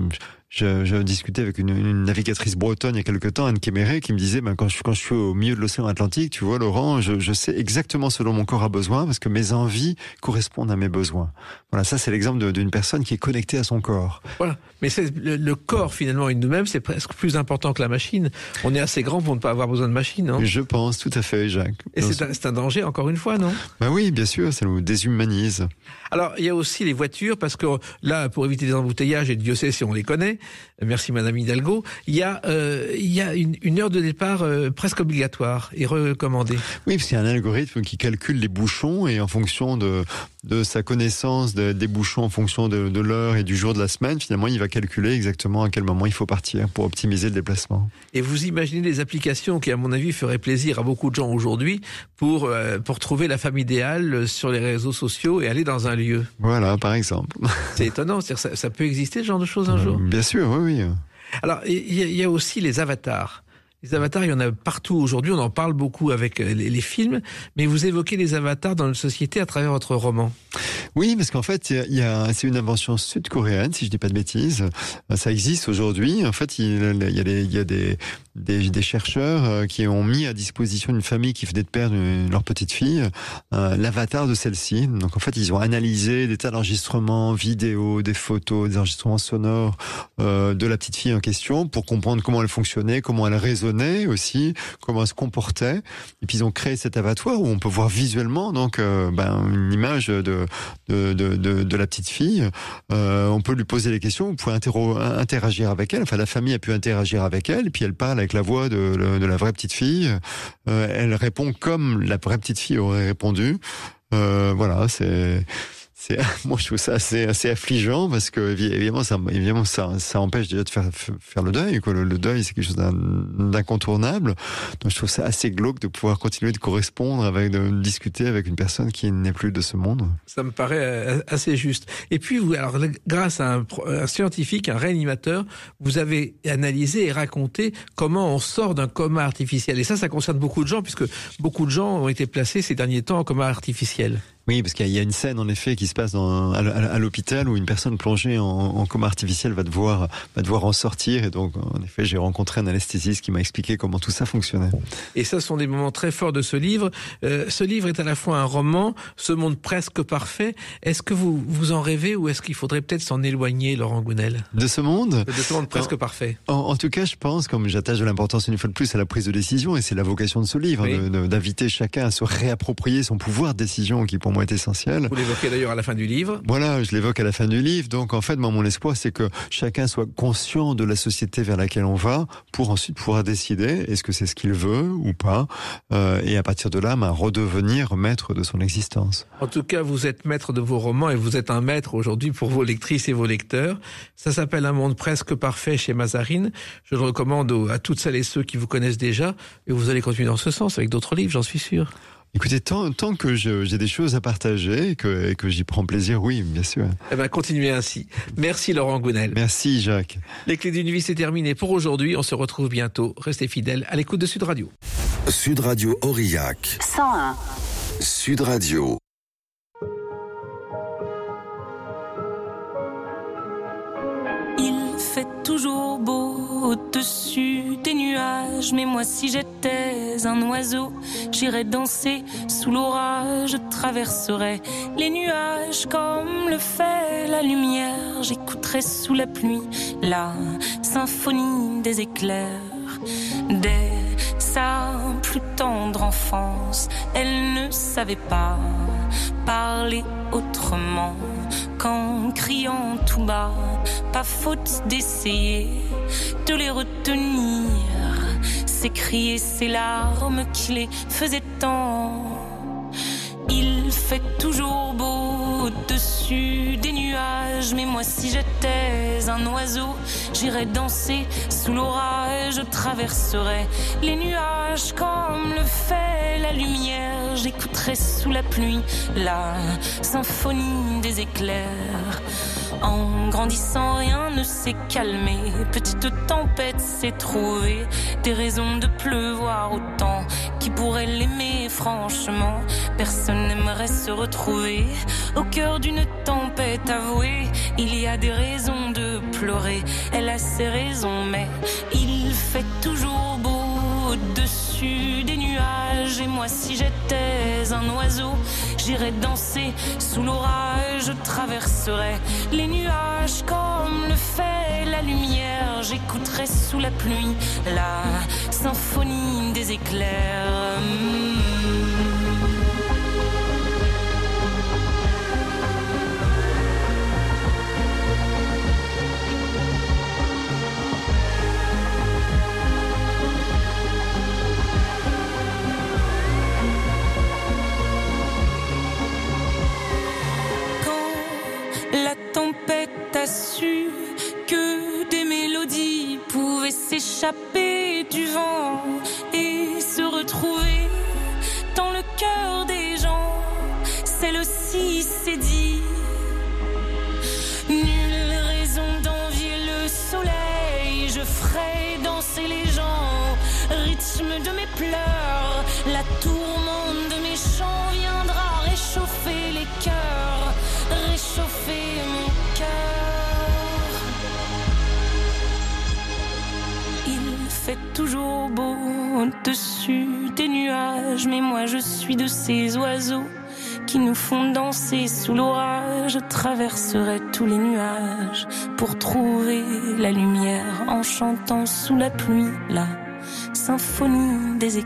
je, je discutais avec une, une navigatrice bretonne il y a quelque temps, Anne Kéméré, qui me disait, ben, quand je, quand je suis au milieu de l'océan Atlantique, tu vois, Laurent, je, je sais exactement ce dont mon corps a besoin parce que mes envies correspondent à mes besoins. Voilà, ça c'est l'exemple de, d'une personne qui est connectée à son corps. Voilà, mais c'est, le, le corps finalement, une nous-mêmes, c'est presque plus important que la machine. On est assez grand pour ne pas avoir besoin de machine, non ? Je pense, tout à fait, Jacques. Et c'est un, c'est un danger, encore une fois, non ? Ben oui, bien sûr, ça nous déshumanise. Alors, il y a aussi les voitures, parce que là, pour éviter les embouteillages, et Dieu sait si on les connaît, merci Madame Hidalgo, il y a, euh, il y a une, une heure de départ euh, presque obligatoire et recommandée. Oui, parce qu'il y a un algorithme qui calcule les bouchons et en fonction de, de sa connaissance de, des bouchons, en fonction de, de l'heure et du jour de la semaine, finalement, il va calculer exactement à quel moment il faut partir pour optimiser le déplacement. Et vous imaginez des applications qui, à mon avis, feraient plaisir à beaucoup de gens aujourd'hui pour, euh, pour trouver la femme idéale sur les réseaux sociaux et aller dans un lieu. Voilà, par exemple. C'est étonnant, c'est-à-dire ça, ça peut exister ce genre de choses un euh, jour ? Bien sûr, oui, oui. Alors, il y, y a aussi les avatars. Les avatars, il y en a partout aujourd'hui, on en parle beaucoup avec les, les films, mais vous évoquez les avatars dans notre société à travers votre roman. Oui, parce qu'en fait, il y a, c'est une invention sud-coréenne, si je dis pas de bêtises. Ça existe aujourd'hui. En fait, il, il y a, des, il y a des, des, des chercheurs qui ont mis à disposition d'une famille qui venait de perdre une, leur petite fille euh, l'avatar de celle-ci. Donc en fait, ils ont analysé des tas d'enregistrements vidéo, des photos, des enregistrements sonores euh, de la petite fille en question pour comprendre comment elle fonctionnait, comment elle raisonnait aussi, comment elle se comportait. Et puis ils ont créé cet avatar où on peut voir visuellement donc euh, ben, une image de De, de, de, de la petite fille. Euh, on peut lui poser des questions, on peut interro- interagir avec elle. Enfin, la famille a pu interagir avec elle, et puis elle parle avec la voix de, de, de la vraie petite fille. Euh, elle répond comme la vraie petite fille aurait répondu. Euh, voilà, c'est... C'est, moi, je trouve ça assez, assez affligeant parce que, évidemment, ça, évidemment, ça, ça empêche déjà de faire, faire le deuil, quoi. Le, le deuil, c'est quelque chose d'incontournable. Donc, je trouve ça assez glauque de pouvoir continuer de correspondre avec, de discuter avec une personne qui n'est plus de ce monde. Ça me paraît assez juste. Et puis, vous, alors, grâce à un, un scientifique, un réanimateur, vous avez analysé et raconté comment on sort d'un coma artificiel. Et ça, ça concerne beaucoup de gens puisque beaucoup de gens ont été placés ces derniers temps en coma artificiel. Oui, parce qu'il y a une scène en effet qui se passe dans, à, à l'hôpital où une personne plongée en, en coma artificiel va devoir, va devoir en sortir. Et donc, en effet, j'ai rencontré un anesthésiste qui m'a expliqué comment tout ça fonctionnait. Et ça, ce sont des moments très forts de ce livre. Euh, ce livre est à la fois un roman, ce monde presque parfait. Est-ce que vous vous en rêvez ou est-ce qu'il faudrait peut-être s'en éloigner, Laurent Gounel ? De ce monde ? De ce monde presque en, parfait. En, en tout cas, je pense, comme j'attache de l'importance une fois de plus à la prise de décision, et c'est la vocation de ce livre, oui. de, de, d'inviter chacun à se réapproprier son pouvoir de décision qui pour moi est essentiel. Vous l'évoquez d'ailleurs à la fin du livre. Voilà, je l'évoque à la fin du livre. Donc en fait, moi, mon espoir, c'est que chacun soit conscient de la société vers laquelle on va pour ensuite pouvoir décider est-ce que c'est ce qu'il veut ou pas. Euh, et à partir de là, bah, redevenir maître de son existence. En tout cas, vous êtes maître de vos romans et vous êtes un maître aujourd'hui pour vos lectrices et vos lecteurs. Ça s'appelle Un monde presque parfait chez Mazarine. Je le recommande à toutes celles et ceux qui vous connaissent déjà. Et vous allez continuer dans ce sens avec d'autres livres, j'en suis sûr. Écoutez, tant, tant que je, j'ai des choses à partager et que, et que j'y prends plaisir, oui, bien sûr. Eh ben, continuez ainsi. Merci Laurent Gounel. Merci Jacques. Les clés d'une vie, c'est terminé pour aujourd'hui. On se retrouve bientôt. Restez fidèles à l'écoute de Sud Radio. Sud Radio Aurillac. cent un. Sud Radio. Il fait toujours beau au-dessus des nuages, mais moi si j'étais un oiseau, j'irais danser sous l'orage, je traverserais les nuages comme le fait la lumière, j'écouterais sous la pluie la symphonie des éclairs. Dès sa plus tendre enfance, elle ne savait pas parler autrement qu'en criant tout bas. Pas faute d'essayer de les retenir, ces cris et ces larmes qui les faisaient tant. Il fait toujours beau au-dessus des nuages, mais moi si j'étais un oiseau, j'irais danser sous l'orage, je traverserais les nuages comme le fait la lumière, j'écouterais sous la pluie la symphonie des éclairs. En grandissant, rien ne s'est calmé. Petite tempête s'est trouvée, des raisons de pleuvoir autant. Qui pourrait l'aimer franchement? Personne n'aimerait se retrouver au cœur d'une tempête. tempête avouée, il y a des raisons de pleurer. Elle a ses raisons, mais il fait toujours beau au-dessus des nuages. Et moi, si j'étais un oiseau, j'irais danser sous l'orage. Je traverserais les nuages comme le fait la lumière. J'écouterais sous la pluie la symphonie des éclairs. Mmh. La tempête a su que des mélodies pouvaient s'échapper du vent et se retrouver dans le cœur des gens. Celle aussi s'est dit, nulle raison d'envier le soleil. Je ferai danser les gens, rythme de mes pleurs. La tourmente de mes chants viendra réchauffer les cœurs, réchauffer mon cœur. Il fait toujours beau au-dessus des nuages, mais moi je suis de ces oiseaux qui nous font danser sous l'orage. Je traverserai tous les nuages pour trouver la lumière en chantant sous la pluie la symphonie des éclairs.